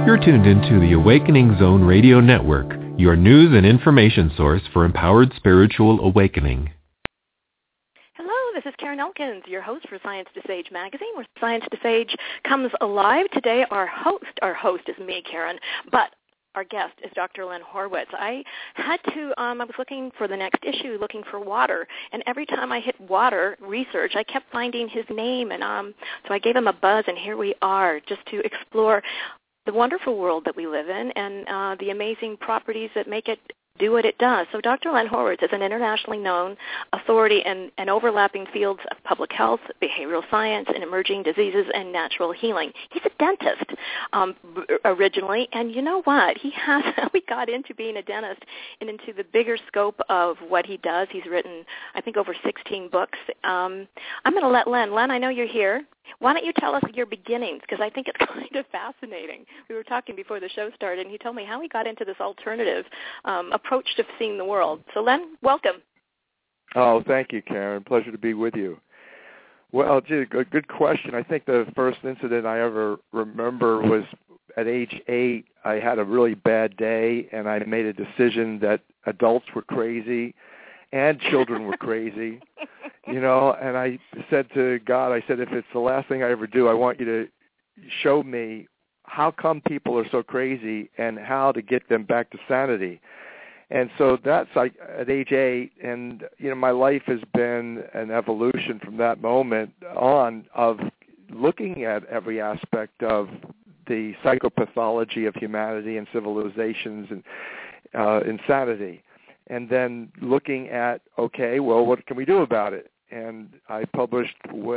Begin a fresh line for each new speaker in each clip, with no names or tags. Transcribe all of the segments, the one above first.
You're tuned into the Awakening Zone Radio Network, your news and information source for empowered spiritual awakening.
Hello, this is Karen Elkins, your host for Science to Sage magazine, where Science to Sage comes alive. Today, our host is me, Karen, but our guest is Dr. Len Horwitz. I was looking for the next issue, looking for water, and every time I hit water research, I kept finding his name, and so I gave him a buzz, and here we are, just to explore the wonderful world that we live in and the amazing properties that make it do what it does. So Dr. Len Horwitz is an internationally known authority in overlapping fields of public health, behavioral science, and emerging diseases and natural healing. He's a dentist originally, and you know what? We got into being a dentist and into the bigger scope of what he does. He's written, I think, over 16 books. I'm going to let Len, I know you're here. Why don't you tell us your beginnings, because I think it's kind of fascinating. We were talking before the show started, and he told me how he got into this alternative approach to seeing the world. So, Len, welcome.
Oh, thank you, Karen. Pleasure to be with you. Well, gee, a good question. I think the first incident I ever remember was at age 8. I had a really bad day, and I made a decision that adults were crazy and children were crazy. You know, and I said to God, if it's the last thing I ever do, I want you to show me how come people are so crazy and how to get them back to sanity. And so that's like at age 8, and, you know, my life has been an evolution from that moment on of looking at every aspect of the psychopathology of humanity and civilizations and insanity. And then looking at, okay, well, what can we do about it? And I published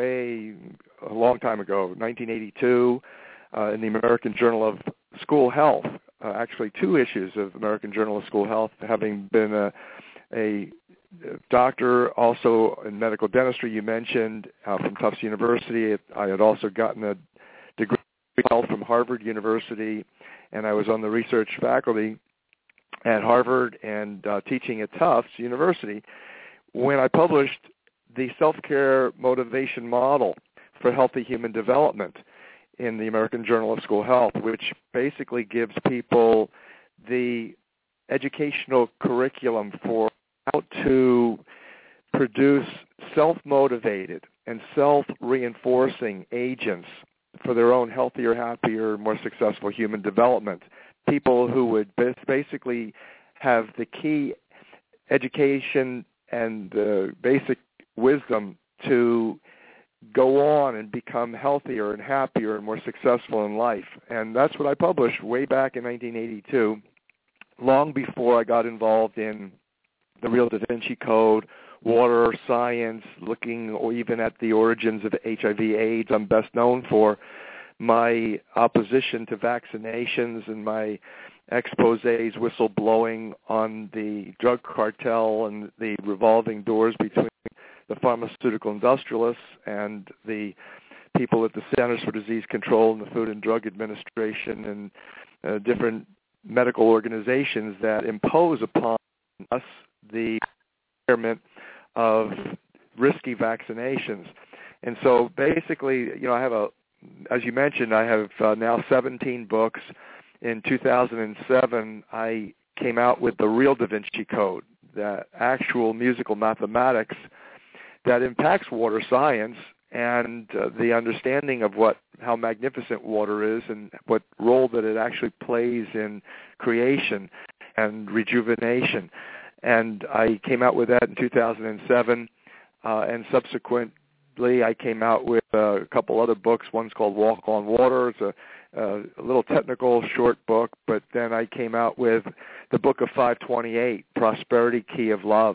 a long time ago, 1982, in the American Journal of School Health, actually 2 issues of American Journal of School Health, having been a doctor also in medical dentistry, you mentioned, from Tufts University. I had also gotten a degree in health from Harvard University, and I was on the research faculty at Harvard and teaching at Tufts University when I published the self-care motivation model for healthy human development in the American Journal of School Health, which basically gives people the educational curriculum for how to produce self-motivated and self-reinforcing agents for their own healthier, happier, more successful human development. People who would basically have the key education and the basic wisdom to go on and become healthier and happier and more successful in life. And that's what I published way back in 1982, long before I got involved in the real Da Vinci Code, water science, looking or even at the origins of HIV/AIDS. I'm best known for my opposition to vaccinations and my exposés, whistleblowing on the drug cartel and the revolving doors between the pharmaceutical industrialists and the people at the Centers for Disease Control and the Food and Drug Administration and different medical organizations that impose upon us the requirement of risky vaccinations. And so basically, you know, as you mentioned, I have now 17 books. In 2007, I came out with the real Da Vinci Code, the actual musical mathematics that impacts water science and the understanding of how magnificent water is and what role that it actually plays in creation and rejuvenation. And I came out with that in 2007, and subsequently I came out with a couple other books. One's called Walk on Water. It's a little technical short book, but then I came out with the Book of 528, Prosperity Key of Love.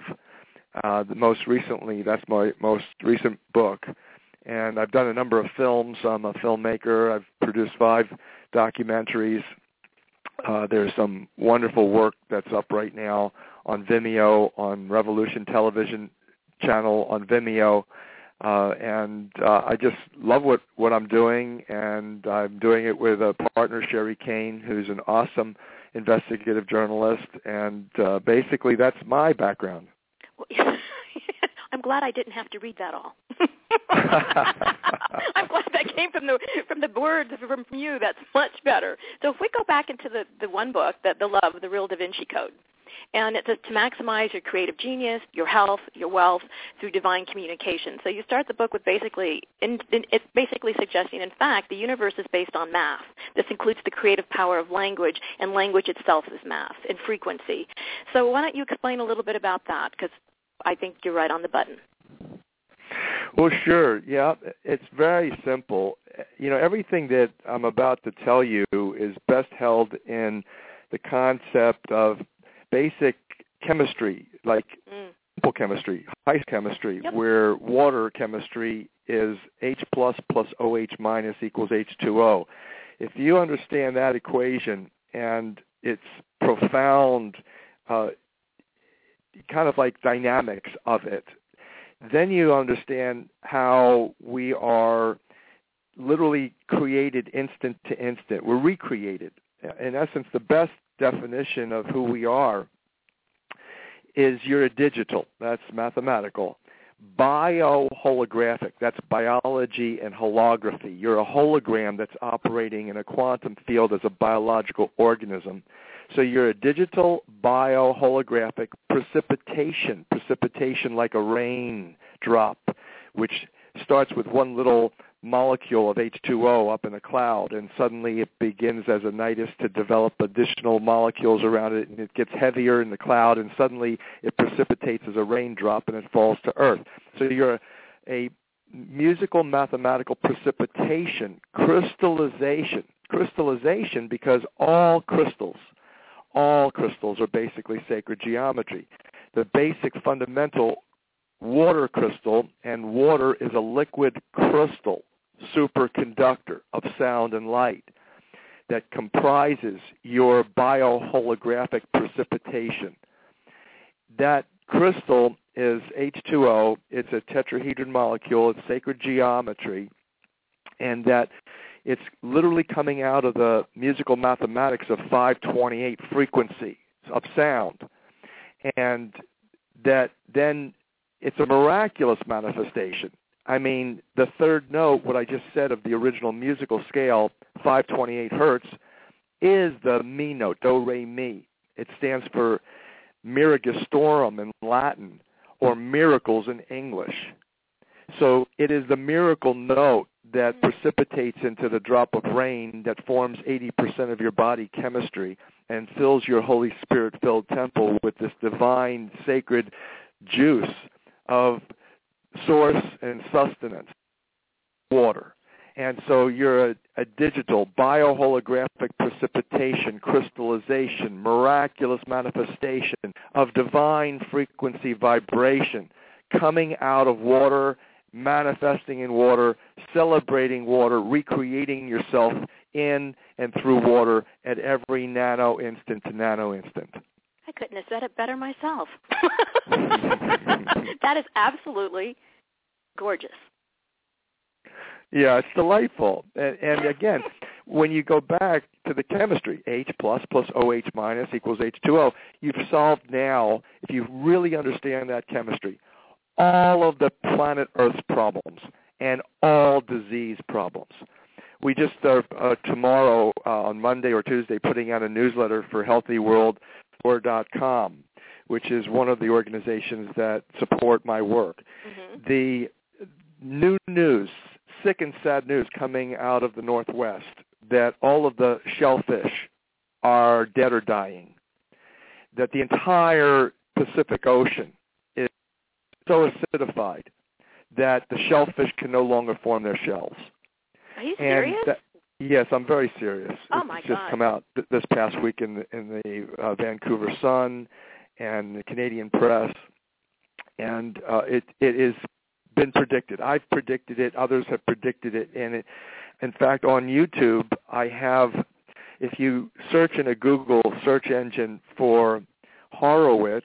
Most recently, that's my most recent book. And I've done a number of films. I'm a filmmaker. I've produced 5 documentaries. There's some wonderful work that's up right now on Vimeo, on Revolution Television channel on Vimeo. And I just love what I'm doing, and I'm doing it with a partner, Sherry Kane, who's an awesome investigative journalist, and basically that's my background.
Well, I'm glad I didn't have to read that all. I'm glad that came from the words from you. That's much better. So if we go back into the one book, The Love, The Real Da Vinci Code, and it's to maximize your creative genius, your health, your wealth through divine communication. So you start the book with it's basically suggesting, in fact, the universe is based on math. This includes the creative power of language, and language itself is math and frequency. So why don't you explain a little bit about that, because I think you're right on the button.
Well, sure. Yeah, it's very simple. Everything that I'm about to tell you is best held in the concept of basic chemistry, like simple chemistry, high chemistry,
yep.
where water chemistry is H plus OH minus equals H2O. If you understand that equation and its profound kind of like dynamics of it, then you understand how we are literally created instant to instant. We're recreated. In essence, the best definition of who we are is you're a digital. That's mathematical. Bioholographic. That's biology and holography. You're a hologram that's operating in a quantum field as a biological organism. So you're a digital bioholographic precipitation like a raindrop, which starts with one little molecule of H2O up in a cloud, and suddenly it begins as a nidus to develop additional molecules around it, and it gets heavier in the cloud, and suddenly it precipitates as a raindrop, and it falls to Earth. So you're a musical mathematical precipitation, crystallization because all crystals are basically sacred geometry. The basic fundamental water crystal, and water is a liquid crystal superconductor of sound and light that comprises your bioholographic precipitation. That crystal is H2O. It's a tetrahedron molecule. It's sacred geometry, and that it's literally coming out of the musical mathematics of 528 frequency of sound, and that then it's a miraculous manifestation. I mean, the third note, what I just said of the original musical scale, 528 hertz, is the mi note, do, re, mi. It stands for Miragistorum in Latin, or miracles in English. So it is the miracle note that precipitates into the drop of rain that forms 80% of your body chemistry and fills your Holy Spirit-filled temple with this divine, sacred juice of source and sustenance, water. And so you're a digital bioholographic precipitation, crystallization, miraculous manifestation of divine frequency vibration coming out of water, manifesting in water, celebrating water, recreating yourself in and through water at every nano instant to nano instant.
I couldn't have said it better myself. That is absolutely gorgeous.
Yeah, it's delightful. And again, when you go back to the chemistry, H plus OH minus equals H2O, you've solved now, if you really understand that chemistry, all of the planet Earth's problems and all disease problems. We just are tomorrow, on Monday or Tuesday, putting out a newsletter for HealthyWorld.com, which is one of the organizations that support my work. Mm-hmm. The new news, sick and sad news coming out of the Northwest, that all of the shellfish are dead or dying, that the entire Pacific Ocean is so acidified that the shellfish can no longer form their shells.
Are you serious?
Yes, I'm very serious.
Oh, my
It's
God.
just come out this past week in the Vancouver Sun and the Canadian Press, and it is been predicted. I've predicted it. Others have predicted it. And in fact, on YouTube, I have, if you search in a Google search engine for Horowitz,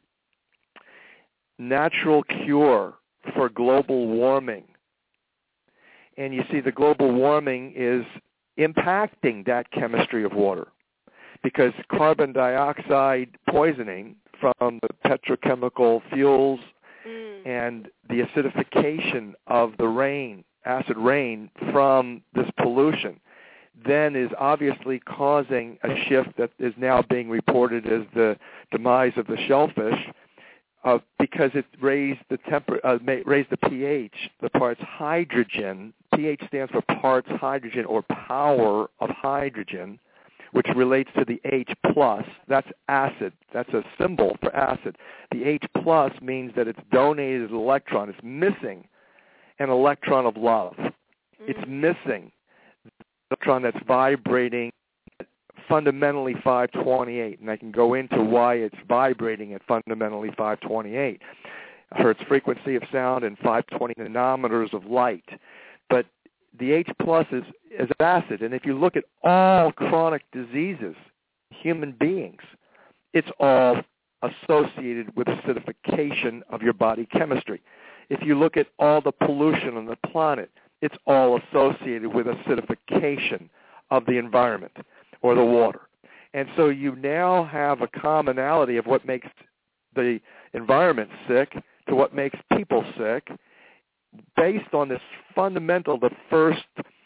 natural cure for global warming, and you see the global warming is impacting that chemistry of water because carbon dioxide poisoning from the petrochemical fuels and the acidification of the rain, acid rain from this pollution, then is obviously causing a shift that is now being reported as the demise of the shellfish, because it raised the raised the pH, the parts hydrogen. pH stands for parts hydrogen, or power of hydrogen, which relates to the H+. That's acid. That's a symbol for acid. The H+ means that it's donated an electron. It's missing an electron of love. It's missing the electron that's vibrating at fundamentally 528, and I can go into why it's vibrating at fundamentally 528 hertz frequency of sound and 520 nanometers of light. But the H+ is acid, and if you look at all chronic diseases, human beings, it's all associated with acidification of your body chemistry. If you look at all the pollution on the planet, it's all associated with acidification of the environment or the water. And so you now have a commonality of what makes the environment sick to what makes people sick, based on this fundamental, the first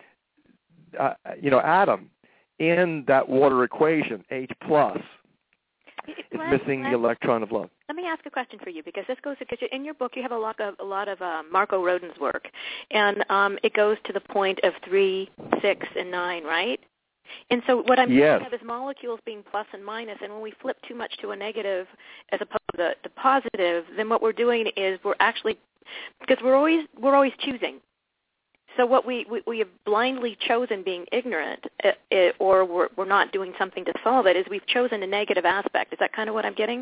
atom in that water equation, H+, is missing the electron of love.
Let me ask a question for you, because this goes, because in your book you have a lot of Marco Rodin's work, and it goes to the point of 3, 6, and 9, right? And so what I'm thinking of is molecules being plus and minus, and when we flip too much to a negative as opposed to the positive, then what we're doing is we're actually, because we're always choosing. So what we have blindly chosen, being ignorant, or we're not doing something to solve it, is we've chosen a negative aspect. Is that kind of what I'm getting?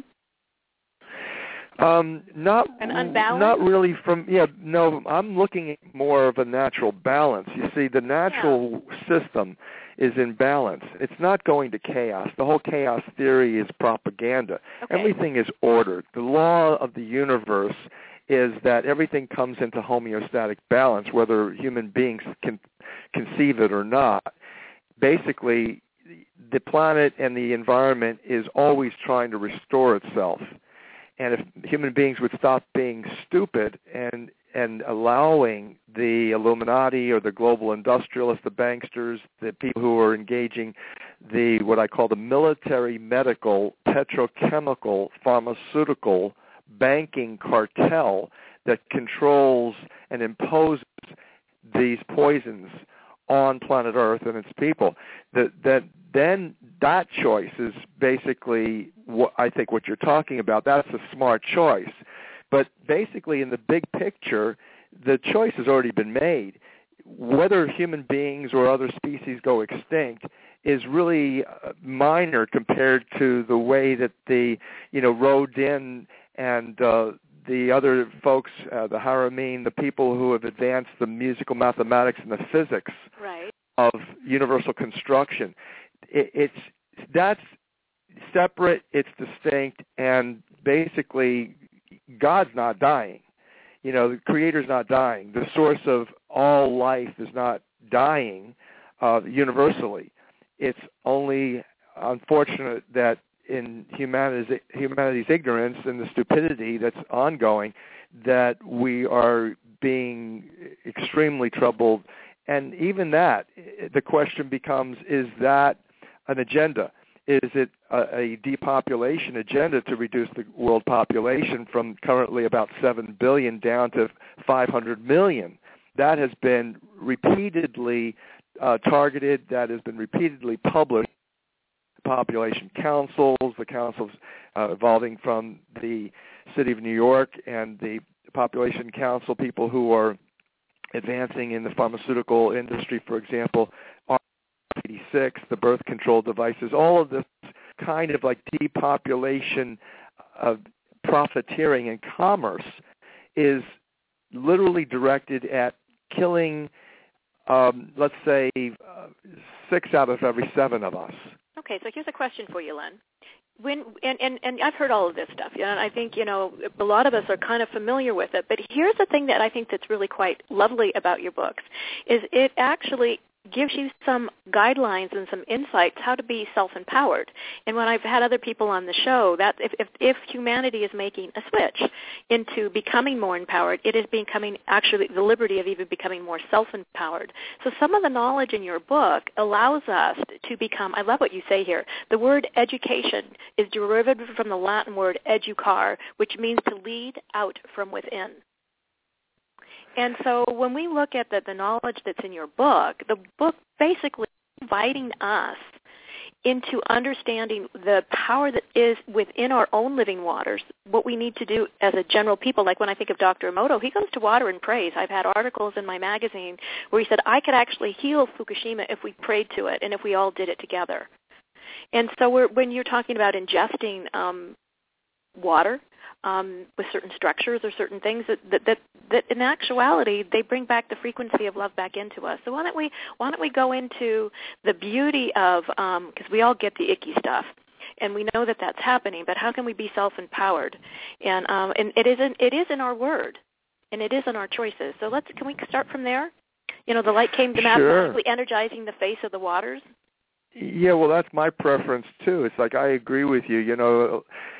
Not
an unbalance?
Not really. I'm looking at more of a natural balance. You see, the natural system is in balance. It's not going to chaos. The whole chaos theory is propaganda. Okay. Everything is ordered. The law of the universe is that everything comes into homeostatic balance, whether human beings can conceive it or not. Basically, the planet and the environment is always trying to restore itself. And if human beings would stop being stupid and allowing the Illuminati or the global industrialists, the banksters, the people who are engaging what I call the military, medical, petrochemical, pharmaceutical, banking cartel that controls and imposes these poisons on planet Earth and its people, then that choice is basically what I think what you're talking about. That's a smart choice. But basically, in the big picture, the choice has already been made. Whether human beings or other species go extinct is really minor compared to the way that the Rodin and the other folks, the Harameen, the people who have advanced the musical mathematics and the physics of universal construction. That's separate, it's distinct, and basically God's not dying. The Creator's not dying. The source of all life is not dying universally. It's only unfortunate that in humanity's ignorance and the stupidity that's ongoing, that we are being extremely troubled. And even that, the question becomes, is that an agenda? Is it a depopulation agenda to reduce the world population from currently about 7 billion down to 500 million? That has been repeatedly targeted. That has been repeatedly published. Population councils, the councils evolving from the city of New York, and the population council people who are advancing in the pharmaceutical industry, for example, 86, the birth control devices, all of this kind of like depopulation of profiteering and commerce is literally directed at killing, let's say, 6 out of every 7 of us.
Okay, so here's a question for you, Len. And I've heard all of this stuff, and I think, a lot of us are kind of familiar with it, but here's the thing that I think that's really quite lovely about your books, is it actually gives you some guidelines and some insights how to be self-empowered. And when I've had other people on the show, that if humanity is making a switch into becoming more empowered, it is becoming actually the liberty of even becoming more self-empowered. So some of the knowledge in your book allows us to become, I love what you say here, the word education is derived from the Latin word educar, which means to lead out from within. And so when we look at the knowledge that's in your book, the book basically inviting us into understanding the power that is within our own living waters, what we need to do as a general people. Like when I think of Dr. Emoto, he goes to water and prays. I've had articles in my magazine where he said, I could actually heal Fukushima if we prayed to it and if we all did it together. And so when you're talking about ingesting water, with certain structures or certain things that in actuality they bring back the frequency of love back into us. So why don't we go into the beauty of because we all get the icky stuff, and we know that that's happening. But how can we be self-empowered? And it is in our word, and it is in our choices. So can we start from there? The light came to mathematically energizing the face of the waters.
Yeah, well, that's my preference too. It's like I agree with you.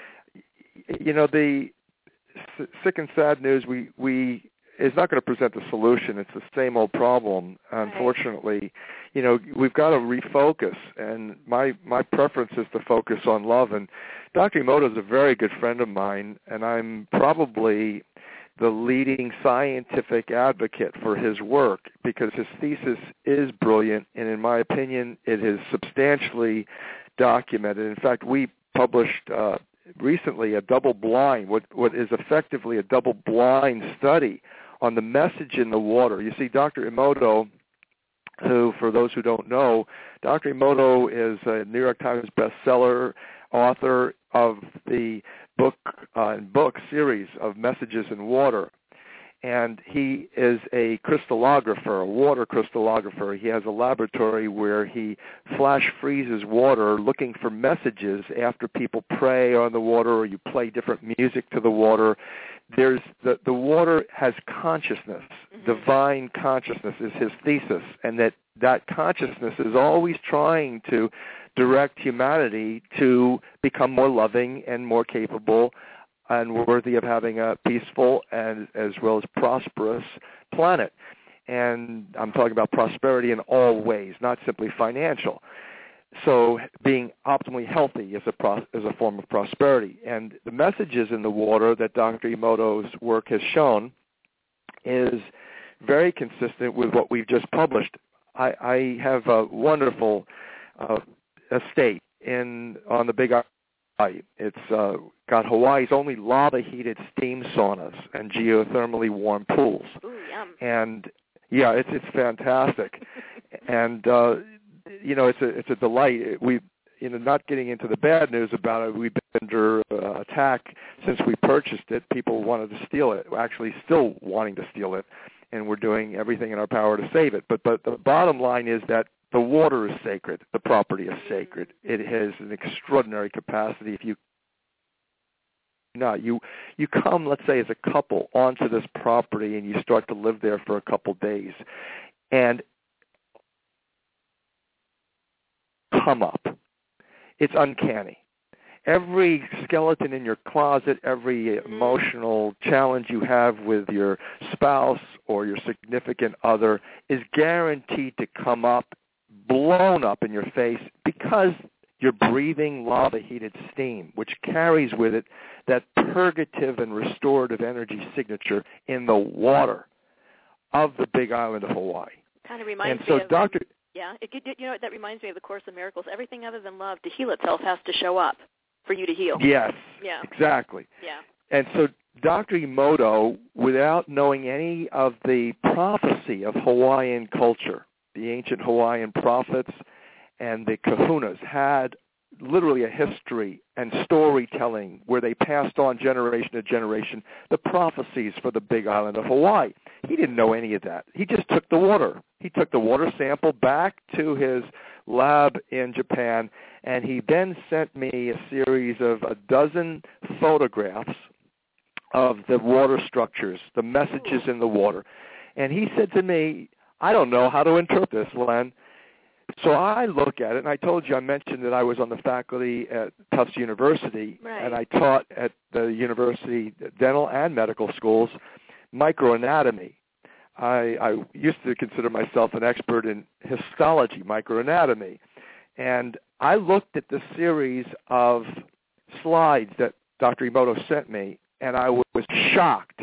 The sick and sad news is not going to present the solution. It's the same old problem. Right. Unfortunately, we've got to refocus, and my preference is to focus on love. And Dr. Emoto is a very good friend of mine, and I'm probably the leading scientific advocate for his work because his thesis is brilliant, and in my opinion, it is substantially documented. In fact, we published recently a double-blind, what is effectively a double-blind study on the message in the water. You see, Dr. Emoto, who, for those who don't know, Dr. Emoto is a New York Times bestseller, author of the book series of Messages in Water. And he is a crystallographer, a water crystallographer. He has a laboratory where he flash freezes water looking for messages after people pray on the water or you play different music to the water. The water has consciousness. Mm-hmm. Divine consciousness is his thesis, and that consciousness is always trying to direct humanity to become more loving and more capable and worthy of having a peaceful and as well as prosperous planet. And I'm talking about prosperity in all ways, not simply financial. So being optimally healthy is a form of prosperity. And the messages in the water that Dr. Emoto's work has shown is very consistent with what we've just published. I have a wonderful estate on the Big Island. It's got Hawaii's only lava-heated steam saunas and geothermally warm pools.
Ooh, yum. And
yeah, it's fantastic. And it's a delight. We, not getting into the bad news about it, we've been under attack since we purchased it. People wanted to steal it. We're actually still wanting to steal it, and we're doing everything in our power to save it. But the bottom line is that the water is sacred. The property is sacred. It has an extraordinary capacity. If you come, let's say, as a couple onto this property and you start to live there for a couple days, and come up. It's uncanny. Every skeleton in your closet, every emotional challenge you have with your spouse or your significant other is guaranteed to come up, blown up in your face, because you're breathing lava-heated steam, which carries with it that purgative and restorative energy signature in the water of the Big Island of Hawaii.
Kind of reminds
me of... Dr.
Yeah, that reminds me of the Course in Miracles. Everything other than love to heal itself has to show up for you to heal.
Yes,
yeah.
Exactly.
Yeah.
And so Dr. Emoto, without knowing any of the prophecy of Hawaiian culture, the ancient Hawaiian prophets and the kahunas had literally a history and storytelling where they passed on generation to generation the prophecies for the Big Island of Hawaii. He didn't know any of that. He just took the water. He took the water sample back to his lab in Japan, and he then sent me a series of a dozen photographs of the water structures, the messages in the water. And he said to me, I don't know how to interpret this, Len. So I look at it, and I told you, I mentioned that I was on the faculty at Tufts University,
right.
and I taught at the university dental and medical schools microanatomy. I used to consider myself an expert in histology, microanatomy, and I looked at the series of slides that Dr. Emoto sent me, and I was shocked.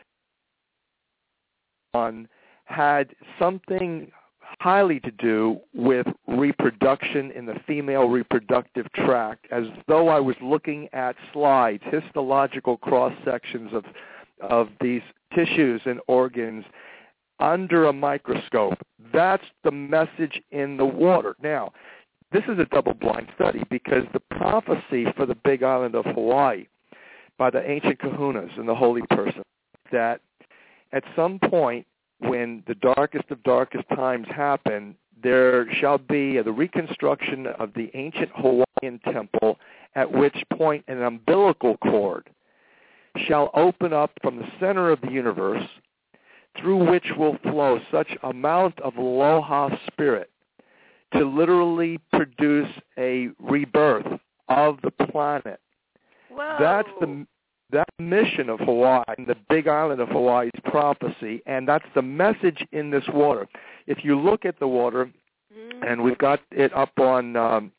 One had something highly to do with reproduction in the female reproductive tract, as though I was looking at slides, histological cross-sections of these tissues and organs under a microscope. That's the message in the water. Now, this is a double-blind study because the prophecy for the Big Island of Hawaii by the ancient kahunas and the holy person, that at some point when the darkest of darkest times happen, there shall be the reconstruction of the ancient Hawaiian temple, at which point an umbilical cord shall open up from the center of the universe, through which will flow such amount of aloha spirit to literally produce a rebirth of the planet.
Whoa.
That's that mission of Hawaii, the Big Island of Hawaii's prophecy, and that's the message in this water. If you look at the water, and we've got it up on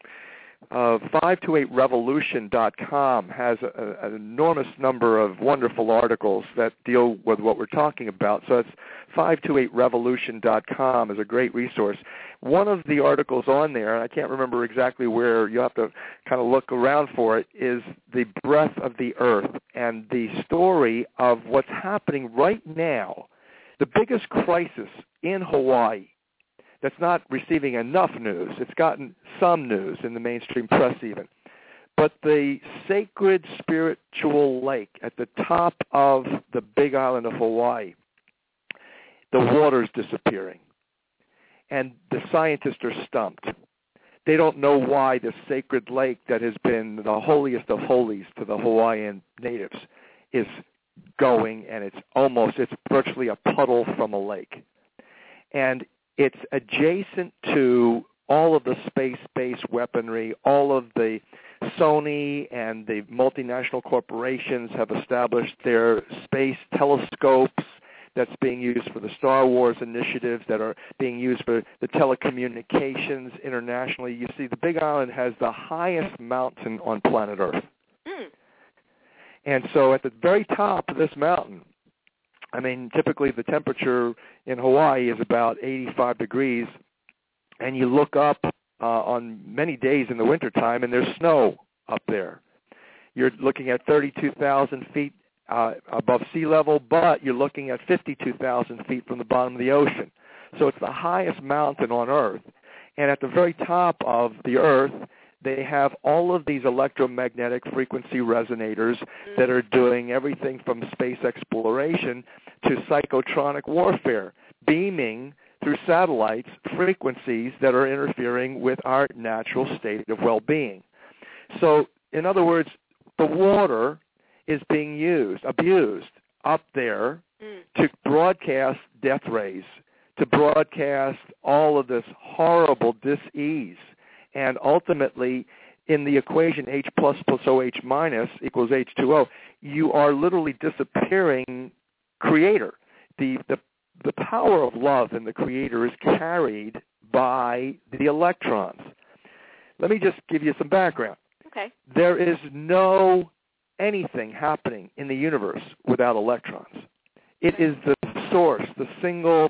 528revolution.com, has an enormous number of wonderful articles that deal with what we're talking about. So it's 528revolution.com is a great resource. One of the articles on there, and I can't remember exactly where, you have to kind of look around for it, is the breath of the earth and the story of what's happening right now. The biggest crisis in Hawaii that's not receiving enough news. It's gotten some news in the mainstream press even. But the sacred spiritual lake at the top of the Big Island of Hawaii, the water's disappearing. And the scientists are stumped. They don't know why this sacred lake that has been the holiest of holies to the Hawaiian natives is going, and it's virtually a puddle from a lake. And it's adjacent to all of the space-based weaponry. All of the Sony and the multinational corporations have established their space telescopes that's being used for the Star Wars initiatives, that are being used for the telecommunications internationally. You see, the Big Island has the highest mountain on planet Earth. And so at the very top of this mountain, I mean, typically the temperature in Hawaii is about 85 degrees, and you look up on many days in the wintertime, and there's snow up there. You're looking at 32,000 feet above sea level, but you're looking at 52,000 feet from the bottom of the ocean. So it's the highest mountain on Earth. And at the very top of the Earth, they have all of these electromagnetic frequency resonators that are doing everything from space exploration to psychotronic warfare, beaming through satellites frequencies that are interfering with our natural state of well-being. So, in other words, the water is being abused up there to broadcast death rays, to broadcast all of this horrible dis-ease. And ultimately, in the equation H plus OH minus equals H2O, you are literally disappearing creator. The power of love in the creator is carried by the electrons. Let me just give you some background.
Okay.
There is no anything happening in the universe without electrons. It is the source, the single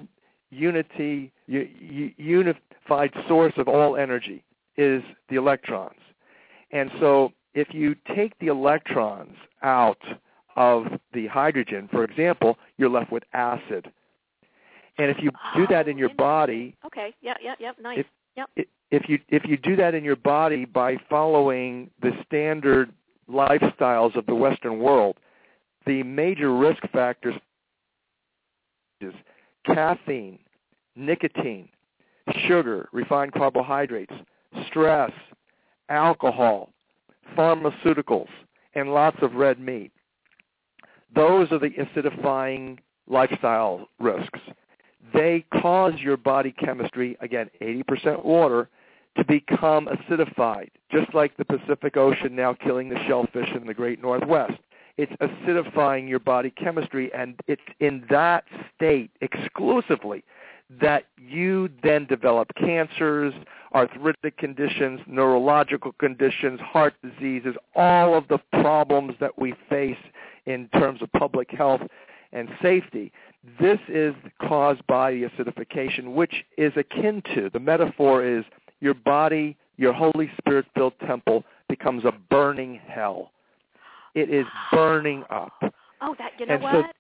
unified source of all energy is the electrons. And so if you take the electrons out of the hydrogen, for example, you're left with acid. And if you do that in your body,
okay, nice.
If you do that in your body by following the standard lifestyles of the Western world, the major risk factors is caffeine, nicotine, sugar, refined carbohydrates, stress, alcohol, pharmaceuticals, and lots of red meat. Those are the acidifying lifestyle risks. they cause your body chemistry, again, 80% water, to become acidified, just like the Pacific Ocean now killing the shellfish in the Great Northwest. It's acidifying your body chemistry, and it's in that state exclusively that you then develop cancers, arthritic conditions, neurological conditions, heart diseases, all of the problems that we face in terms of public health and safety. This is caused by the acidification, which is akin to, the metaphor is, your body, your Holy Spirit-filled temple becomes a burning hell. It is burning up.
Oh, that, you know and what?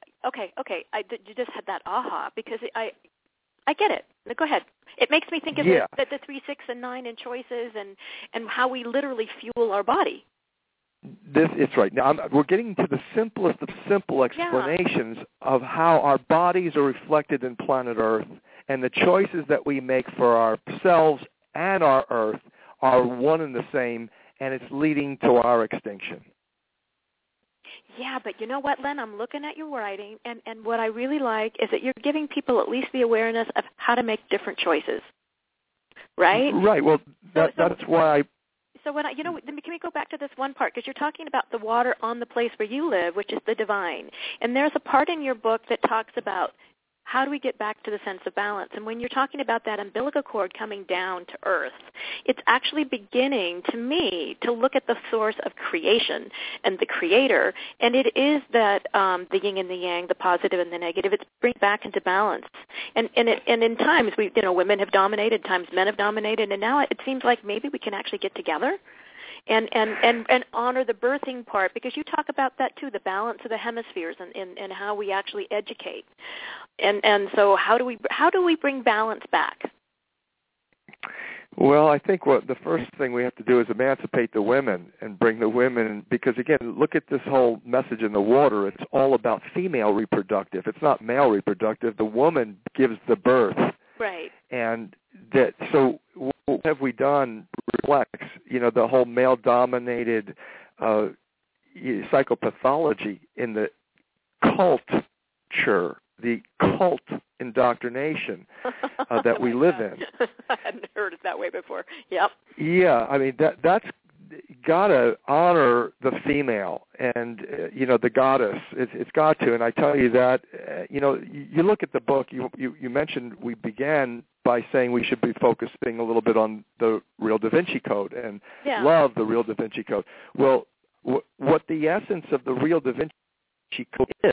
You just had that aha, because I get it. Go ahead. It makes me think of the 3, 6, and 9 in choices and how we literally fuel our body.
It's right. Now, we're getting to the simplest of simple explanations of how our bodies are reflected in planet Earth, and the choices that we make for ourselves and our Earth are one and the same, and it's leading to our extinction.
Yeah, but you know what, Len? I'm looking at your writing, and what I really like is that you're giving people at least the awareness of how to make different choices, right?
Right. Well, that's why I...
So can we go back to this one part? Because you're talking about the water on the place where you live, which is the divine. And there's a part in your book that talks about how do we get back to the sense of balance. And when you're talking about that umbilical cord coming down to earth, it's actually beginning, to me, to look at the source of creation and the creator. And it is that the yin and the yang, the positive and the negative, it's bringing back into balance. And in times, women have dominated, times men have dominated, and now it seems like maybe we can actually get together and honor the birthing part, because you talk about that too, the balance of the hemispheres and how we actually educate. And so how do we bring balance back?
Well, I think the first thing we have to do is emancipate the women and bring the women, because again, look at this whole message in the water. It's all about female reproductive. It's not male reproductive. The woman gives the birth.
Right.
And so what have we done reflects, the whole male-dominated psychopathology in the culture, the cult indoctrination that we live in.
I hadn't heard it that way before. Yep.
Yeah, I mean, that's got to honor the female and, the goddess. It's got to. And I tell you that, you look at the book, you mentioned we began by saying we should be focusing a little bit on the Real Da Vinci Code and love the Real Da Vinci Code. Well, what the essence of the Real Da Vinci Code is,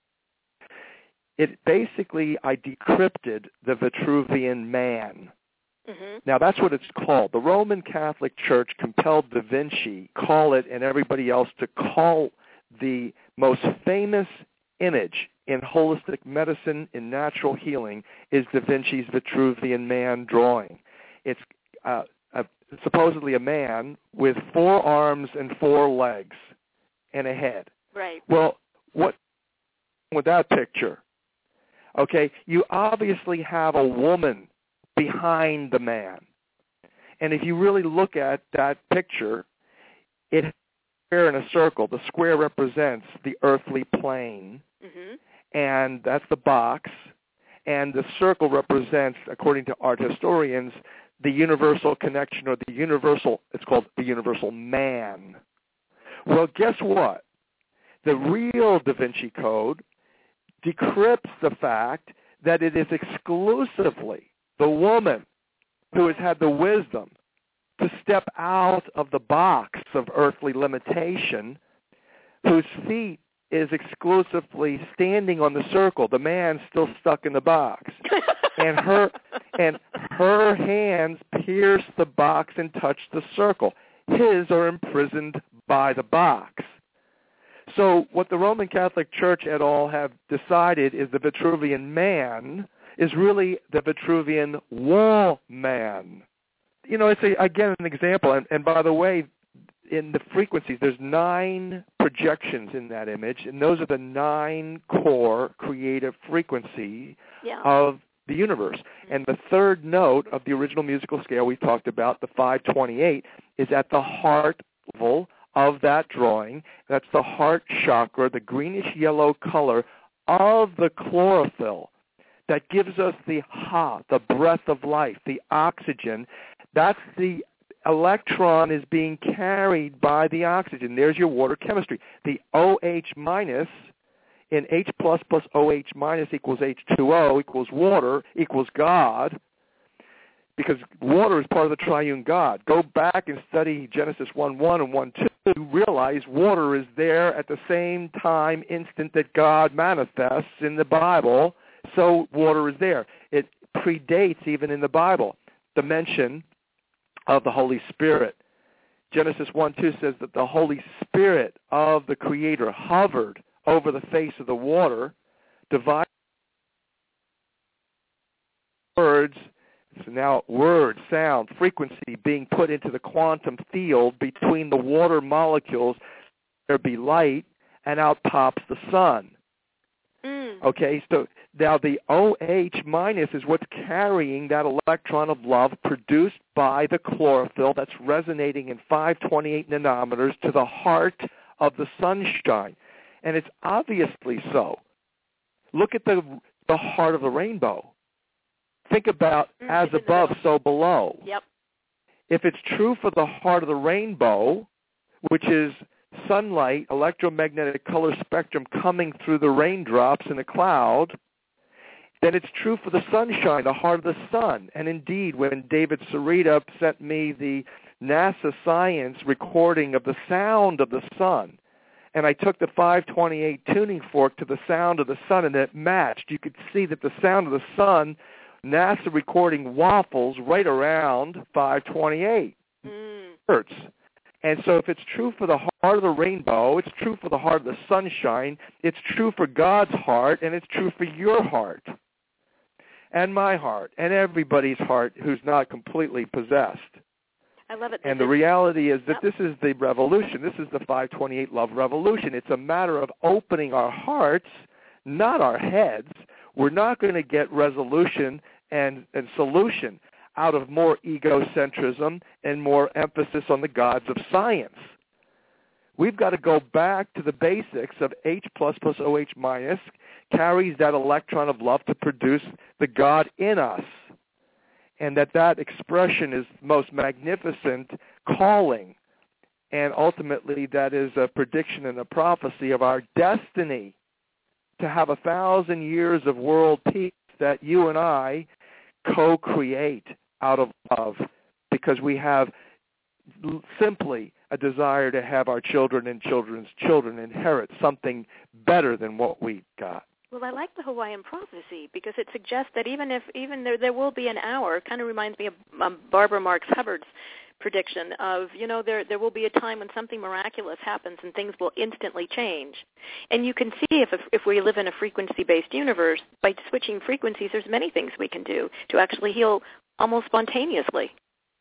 it basically, I decrypted the Vitruvian man. Mm-hmm. Now, that's what it's called. The Roman Catholic Church compelled Da Vinci, call it, and everybody else to call the most famous image in holistic medicine, in natural healing, is Da Vinci's Vitruvian man drawing. It's supposedly a man with 4 arms and 4 legs and a head.
Right.
Well, what with that picture? Okay, you obviously have a woman behind the man. And if you really look at that picture, it's a square in a circle. The square represents the earthly plane, and that's the box. And the circle represents, according to art historians, the universal connection, or it's called the universal man. Well, guess what? The real Da Vinci Code decrypts the fact that it is exclusively the woman who has had the wisdom to step out of the box of earthly limitation, whose feet is exclusively standing on the circle. The man's still stuck in the box. and her hands pierce the box and touch the circle. His are imprisoned by the box. So what the Roman Catholic Church et al. Have decided is the Vitruvian man is really the Vitruvian wall man. It's again an example. And by the way, in the frequencies, there's 9 projections in that image, and those are the 9 core creative frequencies of the universe. And the third note of the original musical scale we talked about, the 528, is at the heart level of that drawing. That's the heart chakra, the greenish-yellow color of the chlorophyll that gives us the breath of life, the oxygen. That's the electron is being carried by the oxygen. There's your water chemistry. The OH minus in H plus OH minus equals H2O equals water equals God, because water is part of the triune God. Go back and study Genesis 1:1 and 1:2. You realize water is there at the same time, instant that God manifests in the Bible. So water is there. It predates, even in the Bible, the mention of the Holy Spirit. Genesis 1:2 says that the Holy Spirit of the Creator hovered over the face of the water, divided words. So now word, sound, frequency being put into the quantum field between the water molecules. There be light, and out pops the sun. Okay, so now the OH minus is what's carrying that electron of love produced by the chlorophyll that's resonating in 528 nanometers to the heart of the sunshine. And it's obviously so. Look at the heart of the rainbow. Think about as above, so below.
Yep.
If it's true for the heart of the rainbow, which is sunlight, electromagnetic color spectrum coming through the raindrops in a cloud, then it's true for the sunshine, the heart of the sun. And indeed, when David Sarita sent me the NASA science recording of the sound of the sun, and I took the 528 tuning fork to the sound of the sun, and it matched. You could see that the sound of the sun, NASA recording waffles right around 528 hertz. And so if it's true for the heart of the rainbow, it's true for the heart of the sunshine, it's true for God's heart, and it's true for your heart and my heart and everybody's heart who's not completely possessed.
I love it.
And the reality is that this is the revolution. This is the 528 love revolution. It's a matter of opening our hearts, not our heads. We're not going to get resolution and solution out of more egocentrism and more emphasis on the gods of science. We've got to go back to the basics of H plus OH minus carries that electron of love to produce the God in us. And that expression is most magnificent calling. And ultimately that is a prediction and a prophecy of our destiny to have 1,000 years of world peace that you and I co-create out of love, because we have simply a desire to have our children and children's children inherit something better than what we got.
Well, I like the Hawaiian prophecy because it suggests that even there will be an hour. It kind of reminds me of Barbara Marx Hubbard's prediction of, there will be a time when something miraculous happens and things will instantly change. And you can see if we live in a frequency-based universe, by switching frequencies, there's many things we can do to actually heal almost spontaneously.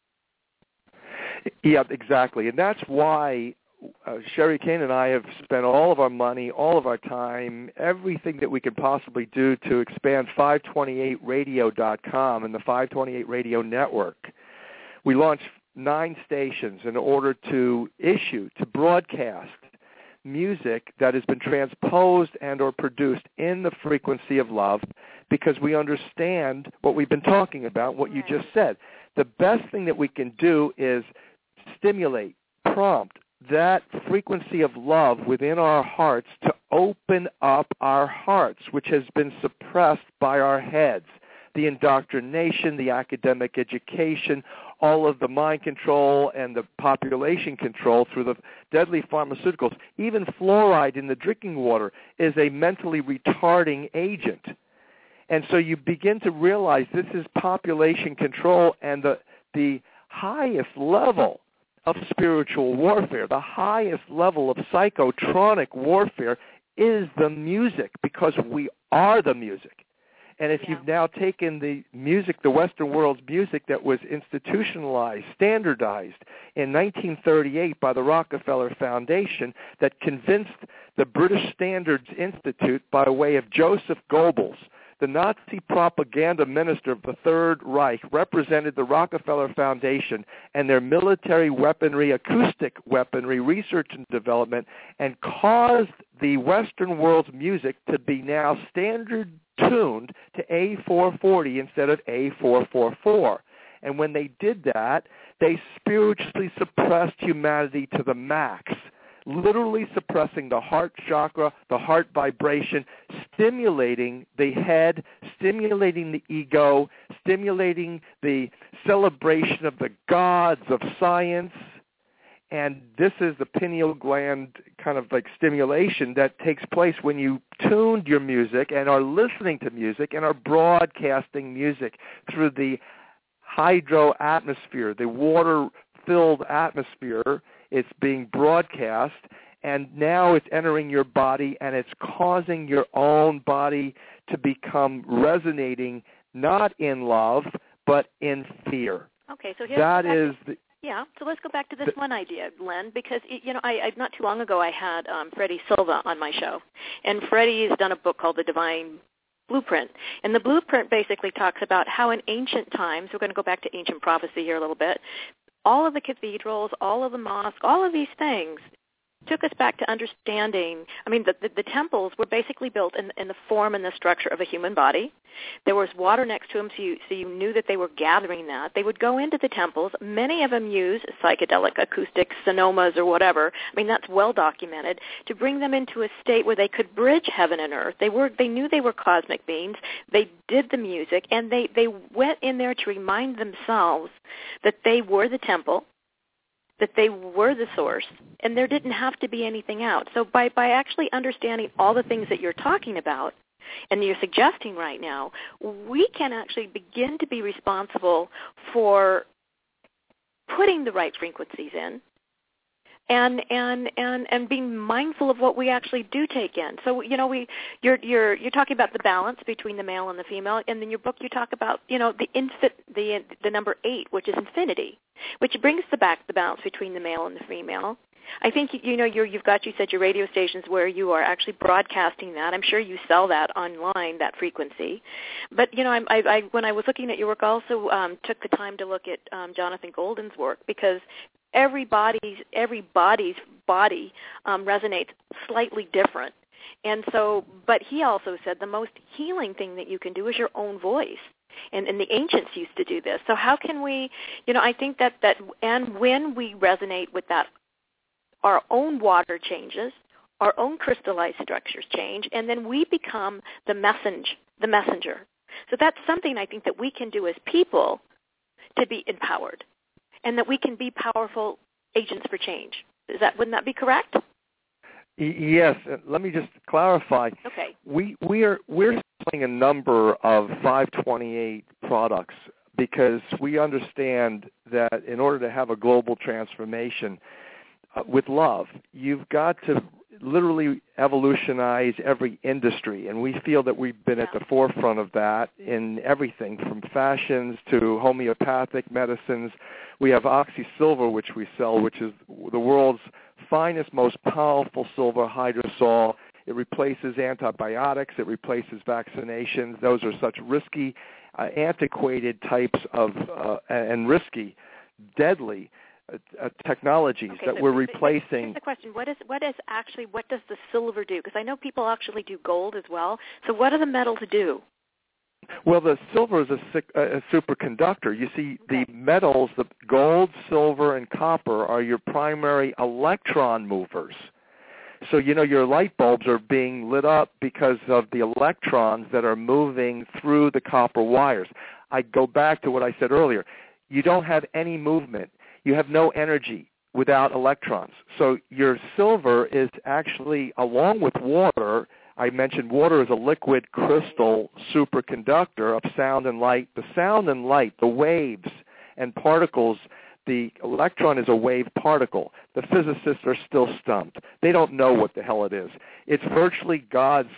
Yeah, exactly. And that's why Sherry Kane and I have spent all of our money, all of our time, everything that we could possibly do to expand 528radio.com and the 528 Radio Network. We launched 9 stations in order to broadcast music that has been transposed and or produced in the frequency of love, because we understand what we've been talking about, what you just said. The best thing that we can do is stimulate, prompt that frequency of love within our hearts to open up our hearts, which has been suppressed by our heads. The indoctrination, the academic education, all of the mind control and the population control through the deadly pharmaceuticals. Even fluoride in the drinking water is a mentally retarding agent. And so you begin to realize this is population control, and the highest level of spiritual warfare, the highest level of psychotronic warfare is the music, because we are the music. And if you've now taken the music, the Western world's music that was institutionalized, standardized in 1938 by the Rockefeller Foundation, that convinced the British Standards Institute by way of Joseph Goebbels, the Nazi propaganda minister of the Third Reich, represented the Rockefeller Foundation and their military weaponry, acoustic weaponry, research and development, and caused the Western world's music to be now standard tuned to A440 instead of A444. And when they did that, they spiritually suppressed humanity to the max, literally suppressing the heart chakra, the heart vibration, stimulating the head, stimulating the ego, stimulating the celebration of the gods of science. And this is the pineal gland kind of like stimulation that takes place when you tuned your music and are listening to music and are broadcasting music through the hydro atmosphere, the water-filled atmosphere. It's being broadcast, and now it's entering your body, and it's causing your own body to become resonating not in love, but in fear.
Okay, so so let's go back to this one idea, Len, because, I not too long ago I had Freddie Silva on my show, and Freddie's done a book called The Divine Blueprint. And the blueprint basically talks about how in ancient times, we're going to go back to ancient prophecy here a little bit, all of the cathedrals, all of the mosques, all of these things took us back to understanding, the temples were basically built in the form and the structure of a human body. There was water next to them, so you knew that they were gathering that. They would go into the temples. Many of them use psychedelic acoustics, sonomas, or whatever. That's well documented, to bring them into a state where they could bridge heaven and earth. They knew they were cosmic beings. They did the music, and they went in there to remind themselves that they were the temple, that they were the source, and there didn't have to be anything out. So by actually understanding all the things that you're talking about and you're suggesting right now, we can actually begin to be responsible for putting the right frequencies in and being mindful of what we actually do take in. So, you're talking about the balance between the male and the female, and in your book you talk about, the number 8, which is infinity, which brings back the balance between the male and the female. I think, you said your radio stations where you are actually broadcasting that. I'm sure you sell that online, that frequency. But, when I was looking at your work, I also took the time to look at Jonathan Golden's work, because every body's body resonates slightly different. And so, but he also said the most healing thing that you can do is your own voice. And the ancients used to do this. So how can we, I think that and when we resonate with that, our own water changes, our own crystallized structures change, and then we become the messenger. So that's something I think that we can do as people to be empowered, and that we can be powerful agents for change. Wouldn't that be correct?
Yes. Let me just clarify.
Okay.
We're selling a number of 528 products because we understand that in order to have a global transformation with love, you've got to literally evolutionize every industry, and we feel that we've been at the forefront of that in everything from fashions to homeopathic medicines. We have Oxy Silver, which we sell, which is the world's finest, most powerful silver hydrosol. It replaces antibiotics. It replaces vaccinations. Those are such risky, antiquated types of and risky, deadly technologies that we're replacing.
Here's the question: what does the silver do? Because I know people actually do gold as well. So what do the metals do?
Well, the silver is a superconductor. You see, the metals, the gold, silver, and copper are your primary electron movers. So, your light bulbs are being lit up because of the electrons that are moving through the copper wires. I go back to what I said earlier. You don't have any movement. You have no energy without electrons. So your silver is actually, along with water, I mentioned water is a liquid crystal superconductor of sound and light. The sound and light, the waves and particles, the electron is a wave particle. The physicists are still stumped. They don't know what the hell it is. It's virtually God's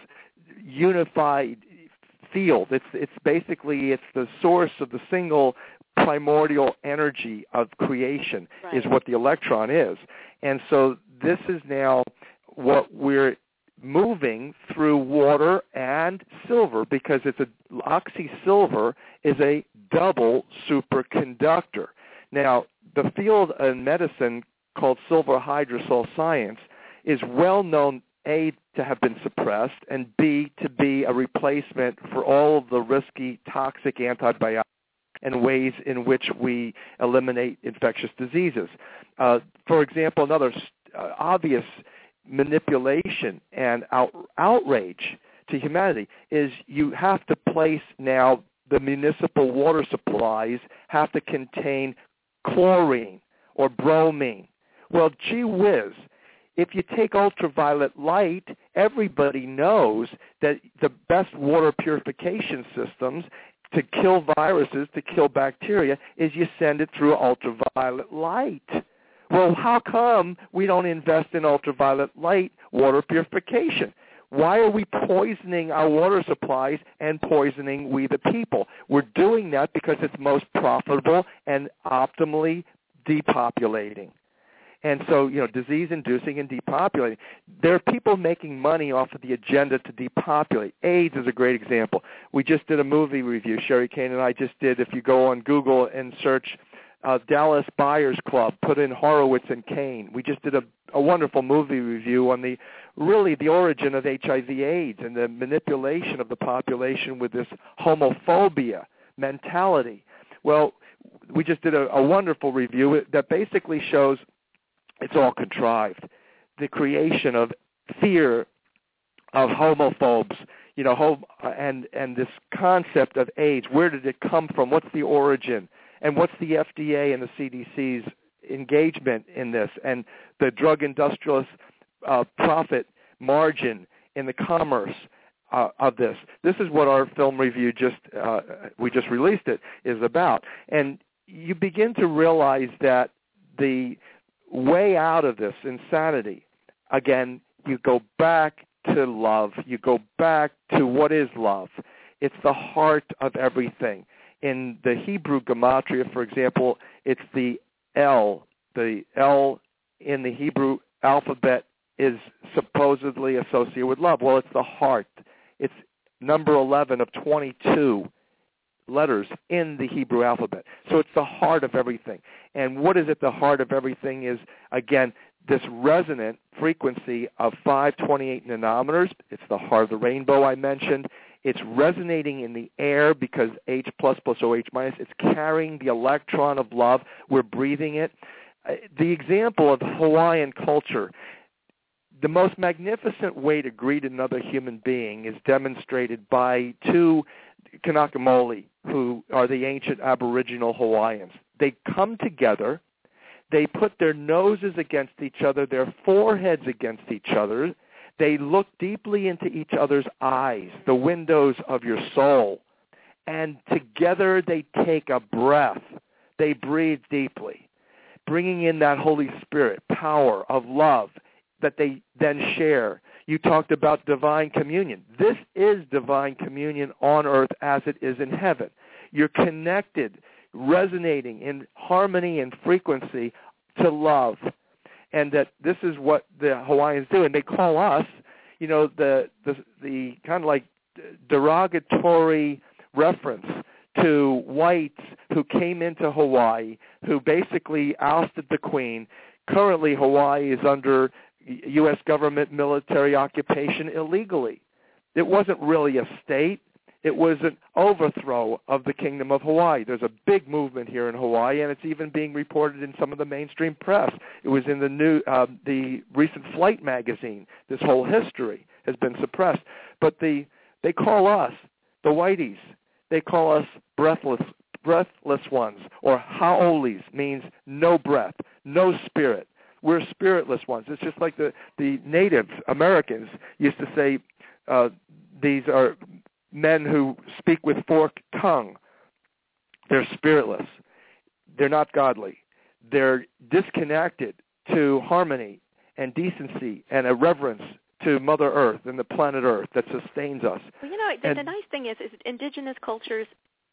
unified field. It's basically the source of the single primordial energy of creation is what the electron is. And so this is now what we're moving through water and silver, because Oxy Silver is a double superconductor. Now, the field in medicine called silver hydrosol science is well known A, to have been suppressed, and B, to be a replacement for all of the risky, toxic antibiotics and ways in which we eliminate infectious diseases. For example, another obvious manipulation and outrage to humanity is you have to place now the municipal water supplies have to contain chlorine or bromine. Well, gee whiz, if you take ultraviolet light, everybody knows that the best water purification systems to kill viruses, to kill bacteria, is you send it through ultraviolet light. Well, how come we don't invest in ultraviolet light water purification? Why are we poisoning our water supplies and poisoning we the people? We're doing that because it's most profitable and optimally depopulating. And so, disease-inducing and depopulating. There are people making money off of the agenda to depopulate. AIDS is a great example. We just did a movie review, Sherry Kane and I just did. If you go on Google and search Dallas Buyers Club, put in Horowitz and Kane. We just did a wonderful movie review on the origin of HIV/AIDS and the manipulation of the population with this homophobia mentality. Well, we just did a wonderful review that basically shows it's all contrived. The creation of fear of homophobes, and this concept of AIDS, where did it come from? What's the origin? And what's the FDA and the CDC's engagement in this? And the drug industrialist profit margin in the commerce of this. This is what our film review we just released it, is about. And you begin to realize that the way out of this insanity, again, you go back to love. You go back to what is love. It's the heart of everything. In the Hebrew gematria, for example, it's the L. The L in the Hebrew alphabet is supposedly associated with love. Well, it's the heart. It's number 11 of 22 letters in the Hebrew alphabet. So it's the heart of everything. And what is at the heart of everything is, again, this resonant frequency of 528 nanometers. It's the heart of the rainbow I mentioned. It's resonating in the air because H++ OH-, it's carrying the electron of love. We're breathing it. The example of Hawaiian culture, the most magnificent way to greet another human being is demonstrated by two Kanakamoli, who are the ancient Aboriginal Hawaiians. They come together. They put their noses against each other, their foreheads against each other. They look deeply into each other's eyes, the windows of your soul. And together they take a breath. They breathe deeply, bringing in that Holy Spirit, power of love that they then share. You talked about divine communion. This is divine communion on earth as it is in heaven. You're connected, resonating in harmony and frequency to love. And that this is what the Hawaiians do. And they call us, the kind of like derogatory reference to whites who came into Hawaii, who basically ousted the queen. Currently, Hawaii is under U.S. government military occupation illegally. It wasn't really a state. It was an overthrow of the Kingdom of Hawaii. There's a big movement here in Hawaii, and it's even being reported in some of the mainstream press. It was in the recent Flight magazine. This whole history has been suppressed. But they call us, the whiteys, they call us breathless ones, or ha'olis, means no breath, no spirit. We're spiritless ones. It's just like the Native Americans used to say, these are men who speak with forked tongue. They're spiritless. They're not godly. They're disconnected to harmony and decency and a reverence to Mother Earth and the planet Earth that sustains us.
Well, the nice thing is indigenous cultures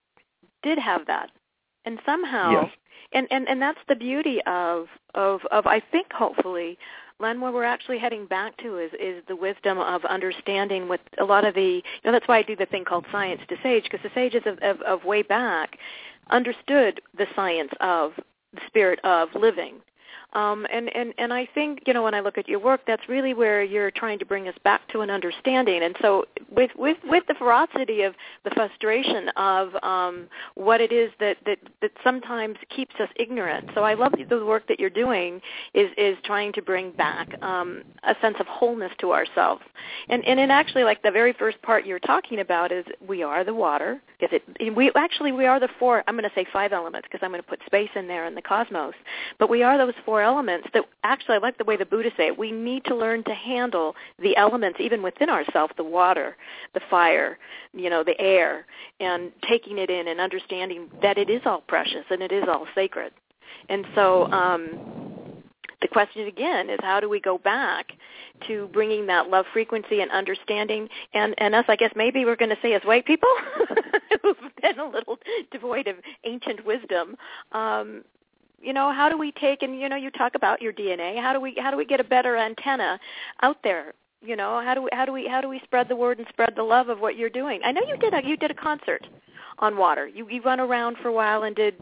did have that. And somehow,
yes.
and that's the beauty of I think, hopefully, Len, where we're actually heading back to is the wisdom of understanding with a lot of the, that's why I do the thing called Science to Sage, because the sages of way back understood the science of the spirit of living, And I think, when I look at your work, that's really where you're trying to bring us back to an understanding. And so with the ferocity of the frustration of what it is that sometimes keeps us ignorant. So I love the work that you're doing is trying to bring back a sense of wholeness to ourselves. And actually, like the very first part you're talking about is we are the water. We are the four, I'm going to say 5 elements because I'm going to put space in there in the cosmos. But we are those 4 elements that actually, I like the way the Buddha say it, we need to learn to handle the elements even within ourselves, the water, the fire, the air, and taking it in and understanding that it is all precious and it is all sacred. And so the question again is, how do we go back to bringing that love frequency and understanding, and us, I guess maybe we're going to say as white people who've been a little devoid of ancient wisdom, how do we take, and you talk about your DNA, how do we get a better antenna out there? How do we spread the word and spread the love of what you're doing? I know you did a concert on water. You run around for a while and did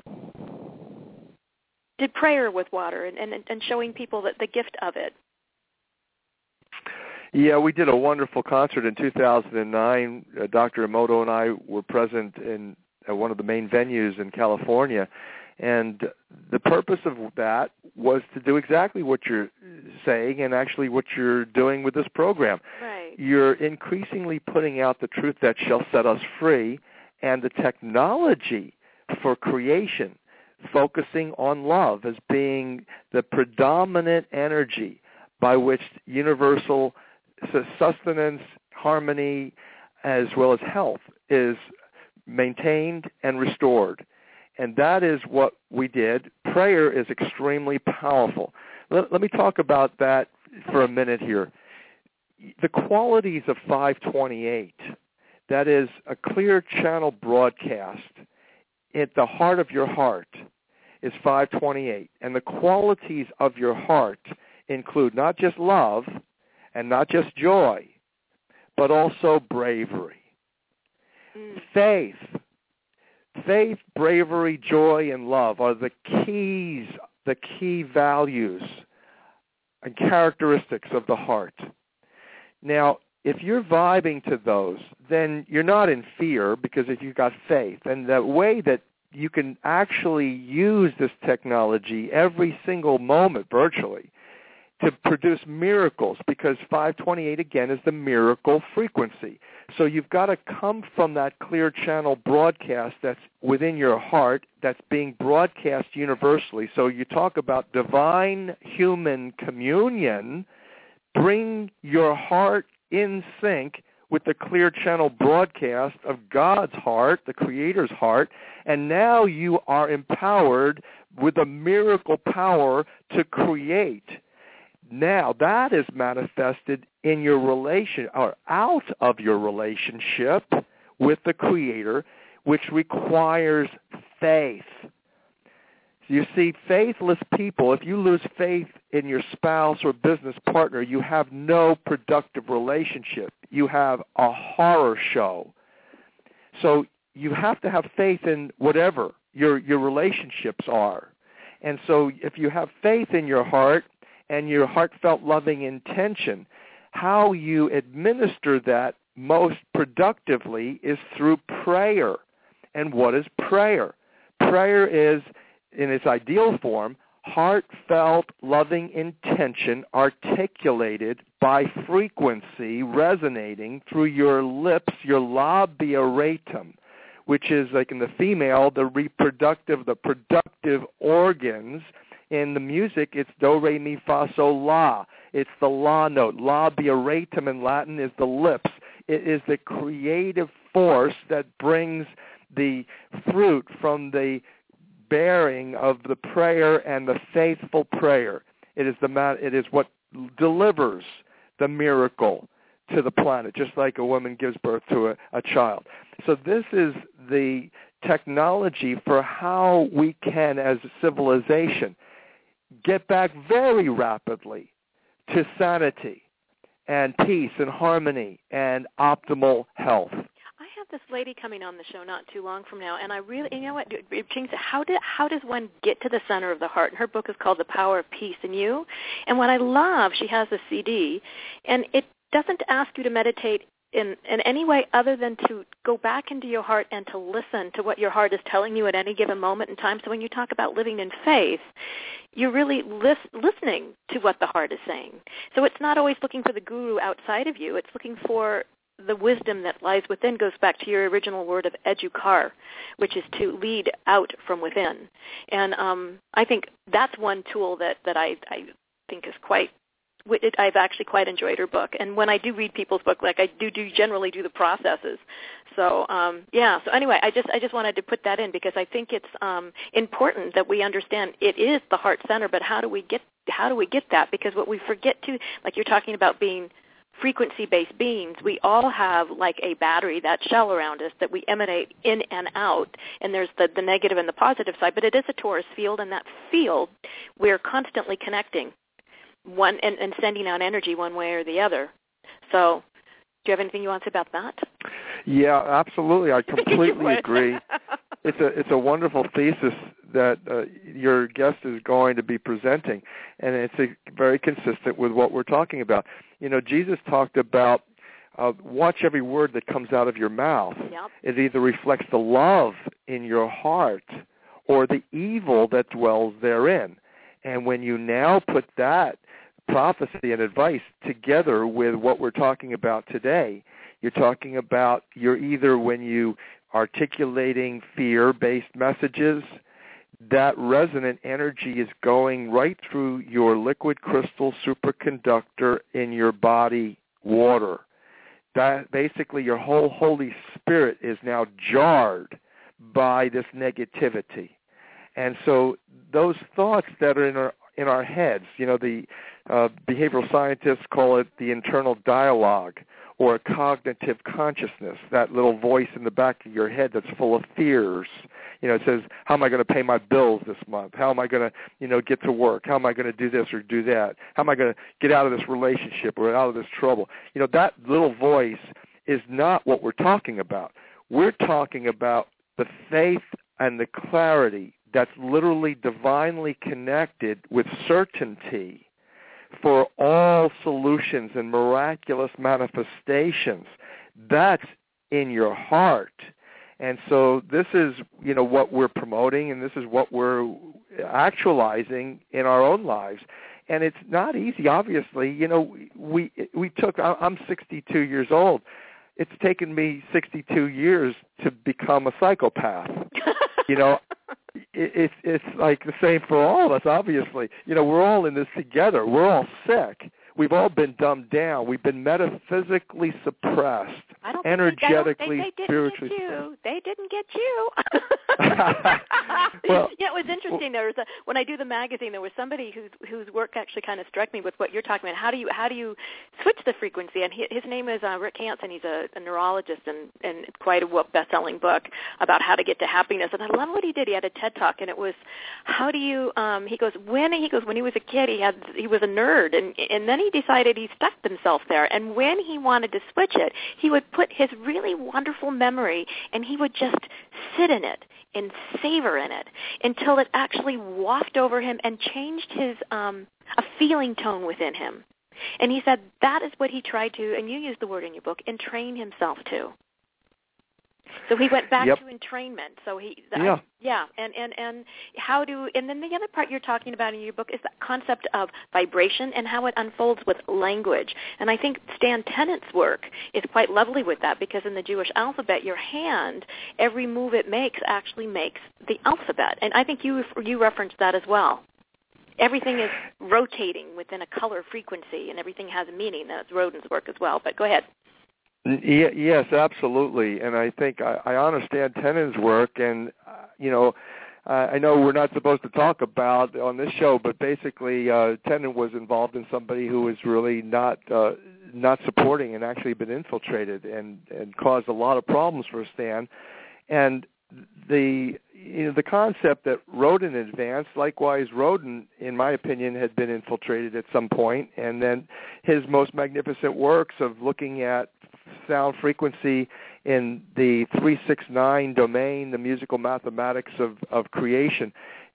prayer with water and showing people the gift of it.
Yeah, we did a wonderful concert in 2009. Dr. Emoto and I were present in one of the main venues in California, and the purpose of that was to do exactly what you're saying and actually what you're doing with this program.
Right.
You're increasingly putting out the truth that shall set us free, and the technology for creation, focusing on love as being the predominant energy by which universal sustenance, harmony, as well as health is maintained and restored. And that is what we did. Prayer is extremely powerful. Let me talk about that for a minute here. The qualities of 528, that is a clear channel broadcast at the heart of your heart, is 528. And the qualities of your heart include not just love and not just joy, but also bravery. Faith, bravery, joy, and love are the key values and characteristics of the heart. Now, if you're vibing to those, then you're not in fear, because if you've got faith, and the way that you can actually use this technology every single moment virtually to produce miracles, because 528, again, is the miracle frequency. So you've got to come from that clear channel broadcast that's within your heart, that's being broadcast universally. So you talk about divine human communion. Bring your heart in sync with the clear channel broadcast of God's heart, the Creator's heart, and now you are empowered with a miracle power to create. Now that is manifested in your relation, or out of your relationship with the Creator, which requires faith. You see, faithless people, if you lose faith in your spouse or business partner, you have no productive relationship. You have a horror show. So you have to have faith in whatever your relationships are. And so if you have faith in your heart and your heartfelt loving intention, how you administer that most productively is through prayer. And what is prayer? Prayer is, in its ideal form, heartfelt loving intention articulated by frequency resonating through your lips, your labia ratum, which is, like in the female, the productive organs. In the music, it's do, re, mi, fa, sol, la. It's the la note. Labia ratum in Latin is the lips. It is the creative force that brings the fruit from the bearing of the prayer and the faithful prayer. It is what delivers the miracle to the planet, just like a woman gives birth to a child. So this is the technology for how we can, as a civilization, get back very rapidly to sanity and peace and harmony and optimal health.
I have this lady coming on the show not too long from now, and I really, you know what, how does one get to the center of the heart? And her book is called The Power of Peace in You. And what I love, she has a CD, and it doesn't ask you to meditate in any way other than to go back into your heart and to listen to what your heart is telling you at any given moment in time. So when you talk about living in faith, you're really listening to what the heart is saying. So it's not always looking for the guru outside of you. It's looking for the wisdom that lies within. Goes back to your original word of edukar, which is to lead out from within. And I think that's one tool that I think is quite, I've actually quite enjoyed her book. And when I do read people's book, like I do generally do the processes. So, So anyway, I just wanted to put that in because I think it's important that we understand it is the heart center, but how do we get that? Because what we forget to, like you're talking about being frequency-based beings, we all have like a battery, that shell around us that we emanate in and out, and there's the negative and the positive side, but it is a torus field, and that field we're constantly connecting one and sending out energy one way or the other. So do you have anything you want to say about that?
Yeah, absolutely. I completely agree. It's a wonderful thesis that your guest is going to be presenting, and it's very consistent with what we're talking about. You know, Jesus talked about watch every word that comes out of your mouth.
Yep.
It either reflects the love in your heart or the evil that dwells therein. And when you now put that prophecy and advice together with what we're talking about today, you're talking about you're either when you articulating fear-based messages, that resonant energy is going right through your liquid crystal superconductor in your body water. That basically your whole Holy Spirit is now jarred by this negativity. And so those thoughts that are in our heads, you know, the behavioral scientists call it the internal dialogue or cognitive consciousness, that little voice in the back of your head that's full of fears. You know, it says, how am I going to pay my bills this month? How am I going to, get to work? How am I going to do this or do that? How am I going to get out of this relationship or out of this trouble? You know, that little voice is not what we're talking about. We're talking about the faith and the clarity that's literally divinely connected with certainty for all solutions and miraculous manifestations. That's in your heart. And so this is, what we're promoting, and this is what we're actualizing in our own lives. And it's not easy, obviously. I'm 62 years old. It's taken me 62 years to become a psychopath. It's like the same for all of us, obviously. We're all in this together. We're all sick. We've all been dumbed down. We've been metaphysically suppressed, energetically, spiritually.
They didn't get you.
Well,
it was interesting. When I do the magazine, there was somebody whose work actually kind of struck me with what you're talking about. How do you switch the frequency? And his name is Rick Hansen. He's a neurologist and quite a best-selling book about how to get to happiness. And I love what he did. He had a TED Talk, and it was how do you? He goes when he was a kid, he was a nerd, and then he decided he stuck himself there. And when he wanted to switch it, he would put his really wonderful memory, and he would just sit in it and savor in it until it actually wafted over him and changed his a feeling tone within him. And he said that is what he tried to, and you used the word in your book, entrain himself to. So he went back to entrainment. So and then the other part you're talking about in your book is the concept of vibration and how it unfolds with language. And I think Stan Tennant's work is quite lovely with that, because in the Jewish alphabet, your hand, every move it makes actually makes the alphabet. And I think you referenced that as well. Everything is rotating within a color frequency, and everything has a meaning. That's Rodin's work as well. But go ahead.
Yes, absolutely. And I think I understand Tennant's work, and, I know we're not supposed to talk about on this show, but basically Tennant was involved in somebody who was really not supporting and actually been infiltrated and caused a lot of problems for Stan. And the concept that Rodin advanced, likewise Rodin, in my opinion, had been infiltrated at some point, and then his most magnificent works of looking at sound frequency in the 369 domain, the musical mathematics of creation,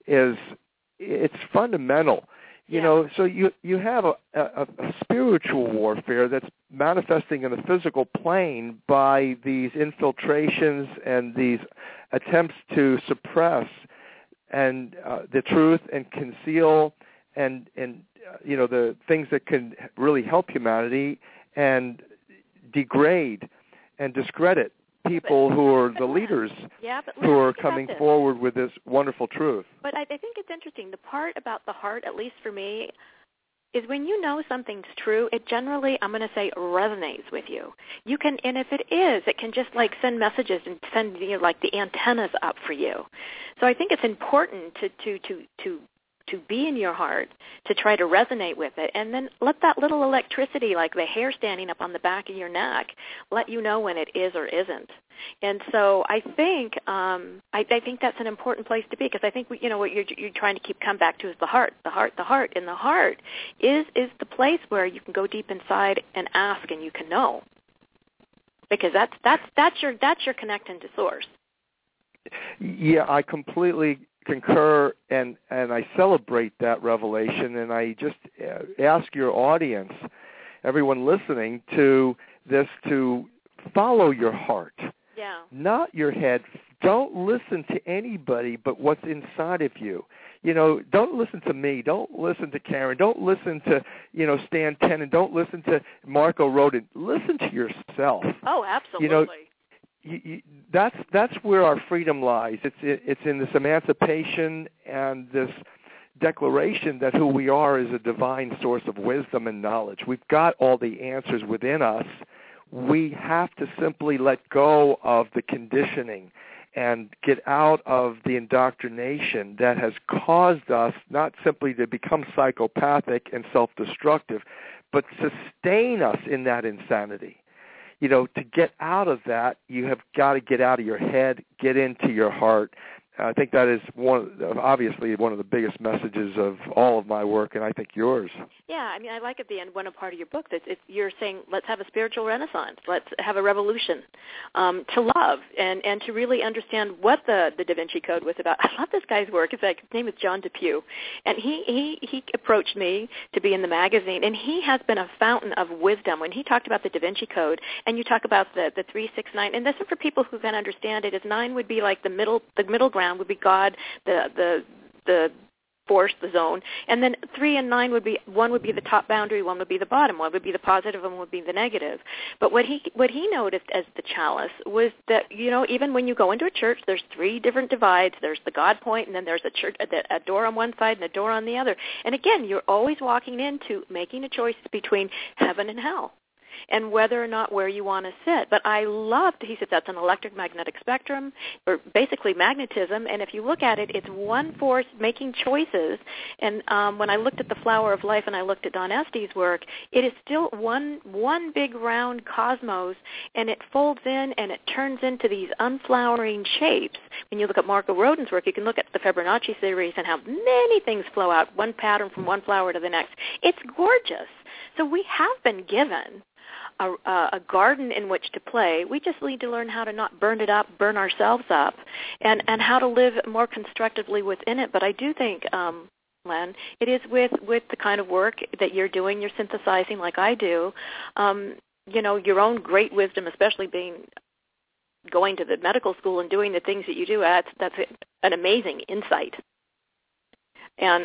it's fundamental. You know, so you have a spiritual warfare that's manifesting in the physical plane by these infiltrations and these attempts to suppress and the truth and conceal and you know, the things that can really help humanity, and degrade and discredit people who are the leaders who are coming forward with this wonderful truth.
But I think it's interesting. The part about the heart, at least for me, is when you know something's true, it generally, I'm going to say, resonates with you. You can, and if it is, it can just like send messages and send, you know, like the antennas up for you. So I think it's important to be in your heart, to try to resonate with it, and then let that little electricity, like the hair standing up on the back of your neck, let you know when it is or isn't. And so I think I think that's an important place to be, because I think you know what you're trying to come back to is the heart, and the heart is the place where you can go deep inside and ask, and you can know, because that's your connection to source.
Yeah, I completely concur, and I celebrate that revelation, and I just ask your audience, everyone listening to this, to follow your heart, not your head. Don't listen to anybody but what's inside of you. You know, don't listen to me. Don't listen to Karen. Don't listen to, you know, Stan Tenen. Don't listen to Marco Rodin. Listen to yourself.
Oh, absolutely.
You know, that's where our freedom lies. It's in this emancipation and this declaration that who we are is a divine source of wisdom and knowledge. We've got all the answers within us. We have to simply let go of the conditioning and get out of the indoctrination that has caused us not simply to become psychopathic and self-destructive, but sustain us in that insanity. You know, to get out of that, you have got to get out of your head, get into your heart. I think that is obviously one of the biggest messages of all of my work, and I think yours.
Yeah, I mean, I like at the end, one part of your book that you're saying, let's have a spiritual renaissance, let's have a revolution to love and to really understand what the Da Vinci Code was about. I love this guy's work. His name is John Depew, and he approached me to be in the magazine, and he has been a fountain of wisdom. When he talked about the Da Vinci Code, and you talk about the 369, and this is for people who can understand it, is 9 would be like the middle ground would be God, the force, the zone, and then 3 and 9 would be, one would be the top boundary, one would be the bottom, one would be the positive, and one would be the negative. But what he noticed as the chalice was that, you know, even when you go into a church, there's 3 different divides. There's the God point, and then there's a door on one side and a door on the other. And again, you're always walking into making a choice between heaven and hell, and whether or not where you want to sit. But I loved, he said, that's an electromagnetic spectrum, or basically magnetism, and if you look at it, it's one force making choices. And when I looked at the Flower of Life and I looked at Don Estes' work, it is still one big round cosmos, and it folds in and it turns into these unflowering shapes. When you look at Marco Rodin's work, you can look at the Fibonacci series and how many things flow out, one pattern from one flower to the next. It's gorgeous. So we have been given a garden in which to play. We just need to learn how to not burn burn ourselves up, and how to live more constructively within it. But I do think, Len, it is with the kind of work that you're doing, you're synthesizing like I do, you know, your own great wisdom, especially going to the medical school and doing the things that you do, that's an amazing insight. And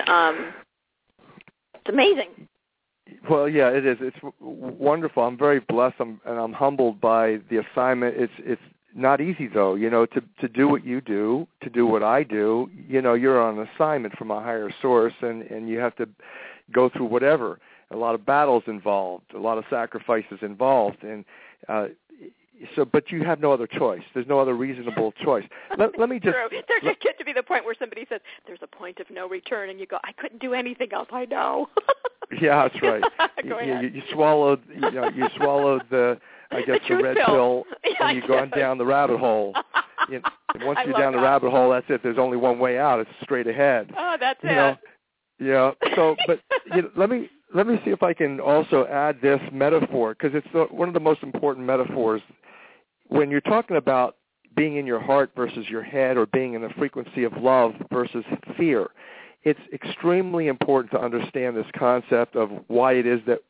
it's amazing.
Well, yeah, it is. It's wonderful. I'm very blessed, and I'm humbled by the assignment. It's not easy, though, you know, to do what you do, to do what I do. You know, you're on an assignment from a higher source, and you have to go through whatever. A lot of battles involved, a lot of sacrifices involved, and but you have no other choice. There's no other reasonable choice. Let me just...
True. There could get to be the point where somebody says, there's a point of no return, and you go, I couldn't do anything else, I know.
Yeah, that's right. You swallowed, the, I guess, the red pill, and you've gone down the rabbit hole. And once you're down the rabbit hole, that's it. There's only one way out. It's straight ahead.
Oh, that's it.
Know? Yeah. So, but let me let me see if I can also add this metaphor, because it's one of the most important metaphors. When you're talking about being in your heart versus your head, or being in the frequency of love versus fear, it's extremely important to understand this concept of why it is that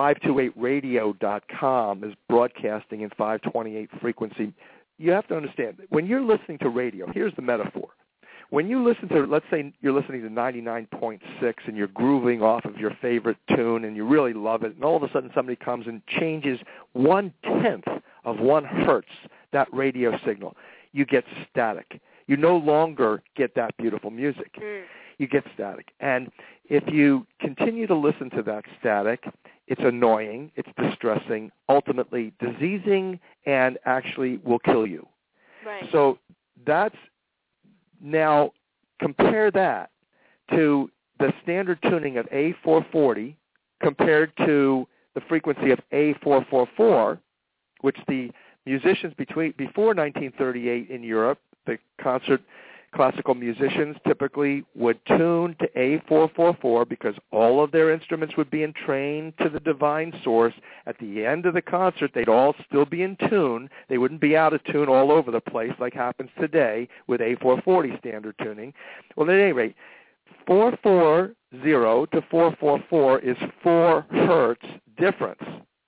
528radio.com is broadcasting in 528 frequency. You have to understand, when you're listening to radio, here's the metaphor. When you listen to, let's say you're listening to 99.6 and you're grooving off of your favorite tune and you really love it, and all of a sudden somebody comes and changes 1/10 of 1 hertz that radio signal, you get static. You no longer get that beautiful music. You get static. And if you continue to listen to that static, it's annoying, it's distressing, ultimately diseasing, and actually will kill you.
Right.
So that's, now compare that to the standard tuning of A440 compared to the frequency of A444, which the musicians before 1938 in Europe, the classical musicians typically would tune to A444 because all of their instruments would be entrained to the divine source. At the end of the concert, they'd all still be in tune. They wouldn't be out of tune all over the place like happens today with A440 standard tuning. Well, at any rate, 440 to 444 is 4 hertz difference.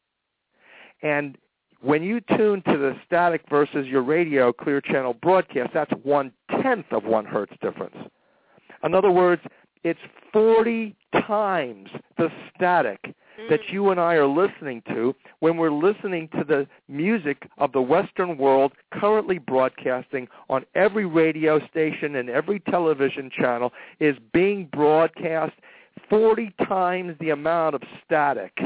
And when you tune to the static versus your radio clear channel broadcast, that's 1/10 of 1 hertz difference. In other words, it's 40 times the static that you and I are listening to when we're listening to the music of the Western world currently broadcasting on every radio station and every television channel is being broadcast 40 times the amount of static.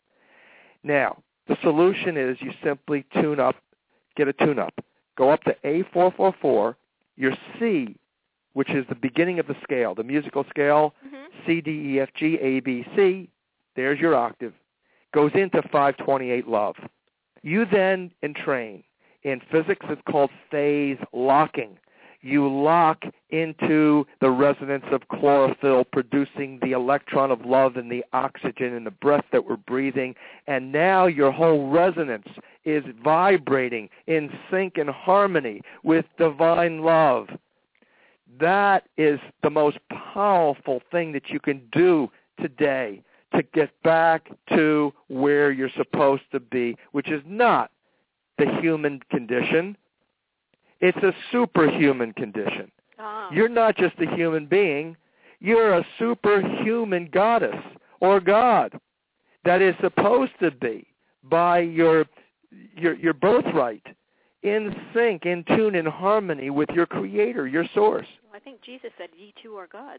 Now, the solution is you simply tune up, get a tune-up. Go up to A444, your C, which is the beginning of the scale, the musical scale, C, D, E, F, G, A, B, C, there's your octave, goes into 528 love. You then entrain. In physics, it's called phase locking. You lock into the resonance of chlorophyll, producing the electron of love and the oxygen and the breath that we're breathing, and now your whole resonance is vibrating in sync and harmony with divine love. That is the most powerful thing that you can do today to get back to where you're supposed to be, which is not the human condition. It's a superhuman condition. You're not just a human being. You're a superhuman goddess or god that is supposed to be, by your birthright, in sync, in tune, in harmony with your Creator, your source.
I think Jesus said, ye too are gods.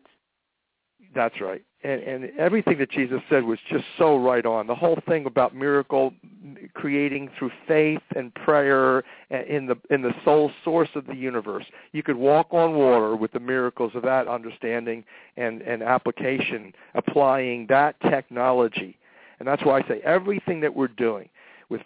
That's right. And everything that Jesus said was just so right on. The whole thing about miracle creating through faith and prayer in the sole source of the universe. You could walk on water with the miracles of that understanding and application, applying that technology. And that's why I say everything that we're doing with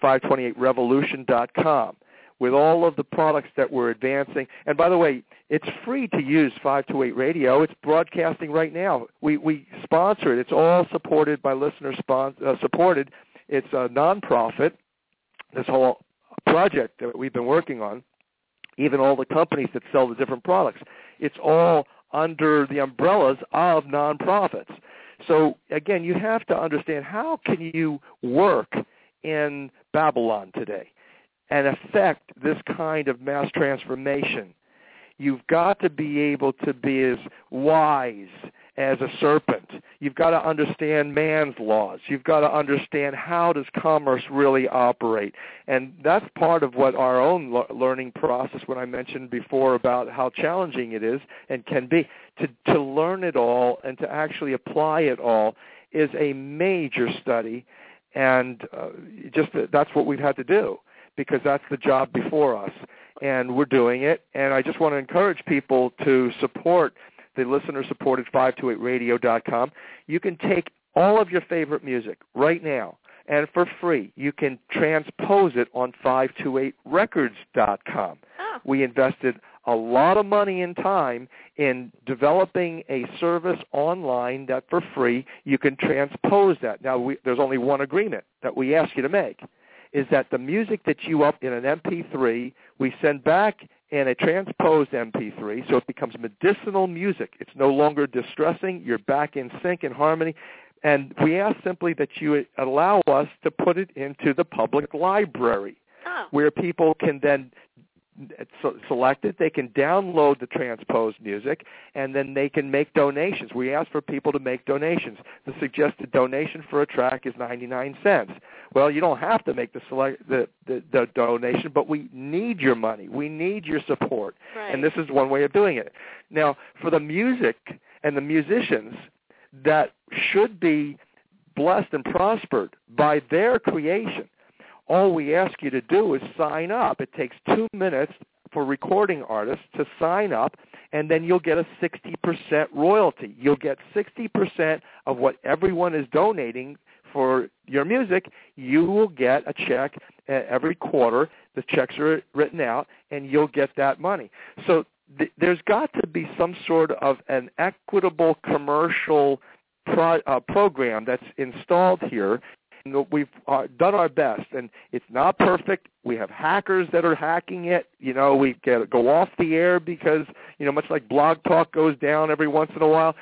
528revolution.com, with all of the products that we're advancing. And by the way, it's free to use 528 Radio. It's broadcasting right now. We sponsor it. It's all supported by listener supported. It's a nonprofit, this whole project that we've been working on, even all the companies that sell the different products. It's all under the umbrellas of nonprofits. So, again, you have to understand, how can you work in Babylon today and affect this kind of mass transformation? You've got to be able to be as wise as a serpent. You've got to understand man's laws. You've got to understand, how does commerce really operate? And that's part of what our own learning process, when I mentioned before about how challenging it is and can be, to learn it all and to actually apply it all is a major study. And that's what we've had to do, because that's the job before us, and we're doing it. And I just want to encourage people to support the listener-supported 528radio.com. You can take all of your favorite music right now, and for free, you can transpose it on 528records.com.
Oh.
We invested a lot of money and time in developing a service online that for free you can transpose that. Now, there's only one agreement that we ask you to make, is that the music that you up in an MP3, we send back in a transposed MP3, so it becomes medicinal music. It's no longer distressing. You're back in sync and harmony. And we ask simply that you allow us to put it into the public library, where people can then select it. They can download the transposed music, and then they can make donations. We ask for people to make donations. The suggested donation for a track is 99 cents. Well, you don't have to make the donation, but we need your money. We need your support.
Right.
And this is one way of doing it. Now, for the music and the musicians that should be blessed and prospered by their creation, all we ask you to do is sign up. It takes 2 minutes for recording artists to sign up, and then you'll get a 60% royalty. You'll get 60% of what everyone is donating for your music. You will get a check every quarter. The checks are written out, and you'll get that money. So there's got to be some sort of an equitable commercial program that's installed here. We've done our best, and it's not perfect. We have hackers that are hacking it. We go off the air because, much like Blog Talk goes down every once in a while,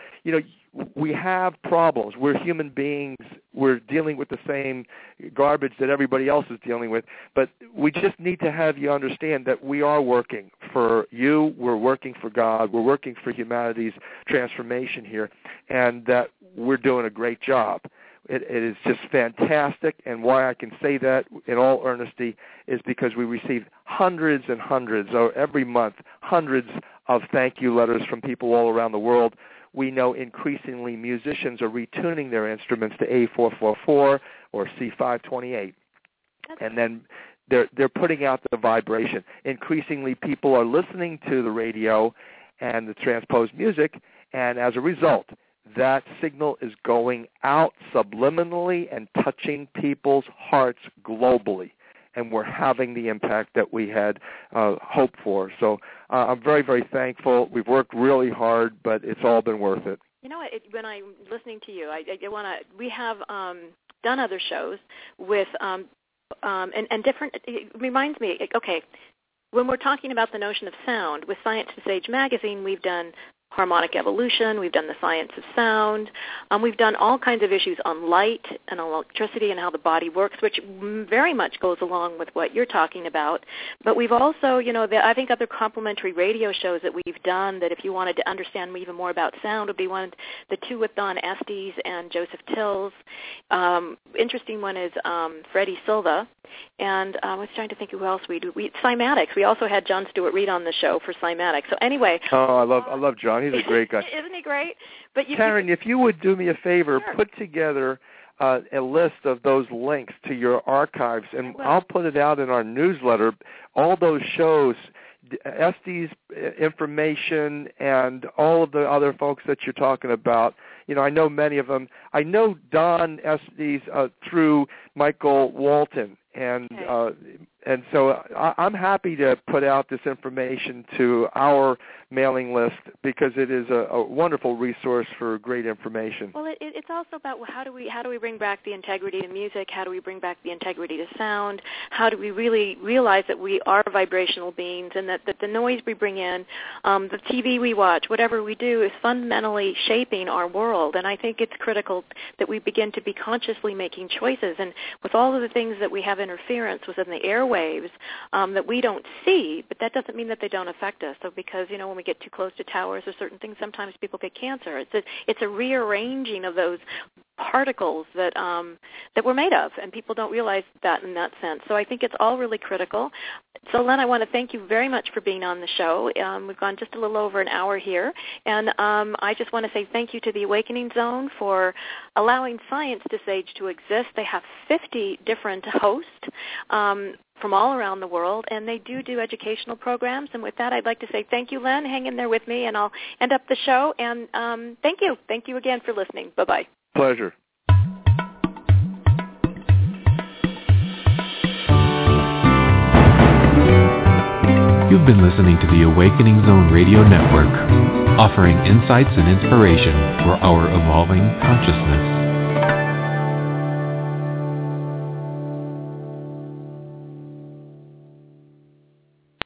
we have problems. We're human beings. We're dealing with the same garbage that everybody else is dealing with. But we just need to have you understand that we are working for you. We're working for God. We're working for humanity's transformation here, and that we're doing a great job. It is just fantastic, and why I can say that in all earnesty is because we receive hundreds and hundreds, or every month, hundreds of thank you letters from people all around the world. We know increasingly musicians are retuning their instruments to A444 or C528, and then they're putting out the vibration. Increasingly, people are listening to the radio and the transposed music, and as a result, that signal is going out subliminally and touching people's hearts globally, and we're having the impact that we had hoped for. So I'm very, very thankful. We've worked really hard, but it's all been worth it.
You know what? When I'm listening to you, we have done other shows with and different. It reminds me. Okay, when we're talking about the notion of sound with Science to Sage magazine, we've done harmonic evolution, we've done the science of sound, we've done all kinds of issues on light and electricity and how the body works, which very much goes along with what you're talking about. But we've also, I think other complementary radio shows that we've done that if you wanted to understand even more about sound would be the two with Don Estes and Joseph Tills. Interesting one is Freddie Silva, and I was trying to think who else we do. Cymatics. We also had John Stewart Reed on the show for Cymatics. So anyway.
Oh, I love John. He's a great guy.
Isn't he great? But
Karen, if you would do me a favor,
sure.
Put together a list of those links to your archives, and I'll put it out in our newsletter. All those shows, Estes information, and all of the other folks that you're talking about. I know many of them. I know Don Estes through Michael Walton, and so I'm happy to put out this information to our mailing list because it is a wonderful resource for great information.
Well, it's also about how do we bring back the integrity to music? How do we bring back the integrity to sound? How do we really realize that we are vibrational beings and that the noise we bring in, the TV we watch, whatever we do is fundamentally shaping our world. And I think it's critical that we begin to be consciously making choices. And with all of the things that we have interference within the airwaves that we don't see, but that doesn't mean that they don't affect us. So because, when we get too close to towers or certain things, sometimes people get cancer. It's a rearranging of those particles that we're made of, and people don't realize that in that sense. So I think it's all really critical. So, Len, I want to thank you very much for being on the show. We've gone just a little over an hour here, and I just want to say thank you to the Awakening Zone for allowing Science to Sage to exist. They have 50 different hosts from all around the world, and they do educational programs. And with that, I'd like to say thank you, Len. Hang in there with me, and I'll end up the show. And thank you. Thank you again for listening. Bye-bye.
Pleasure.
You've been listening to the Awakening Zone Radio Network, offering insights and inspiration for our evolving consciousness.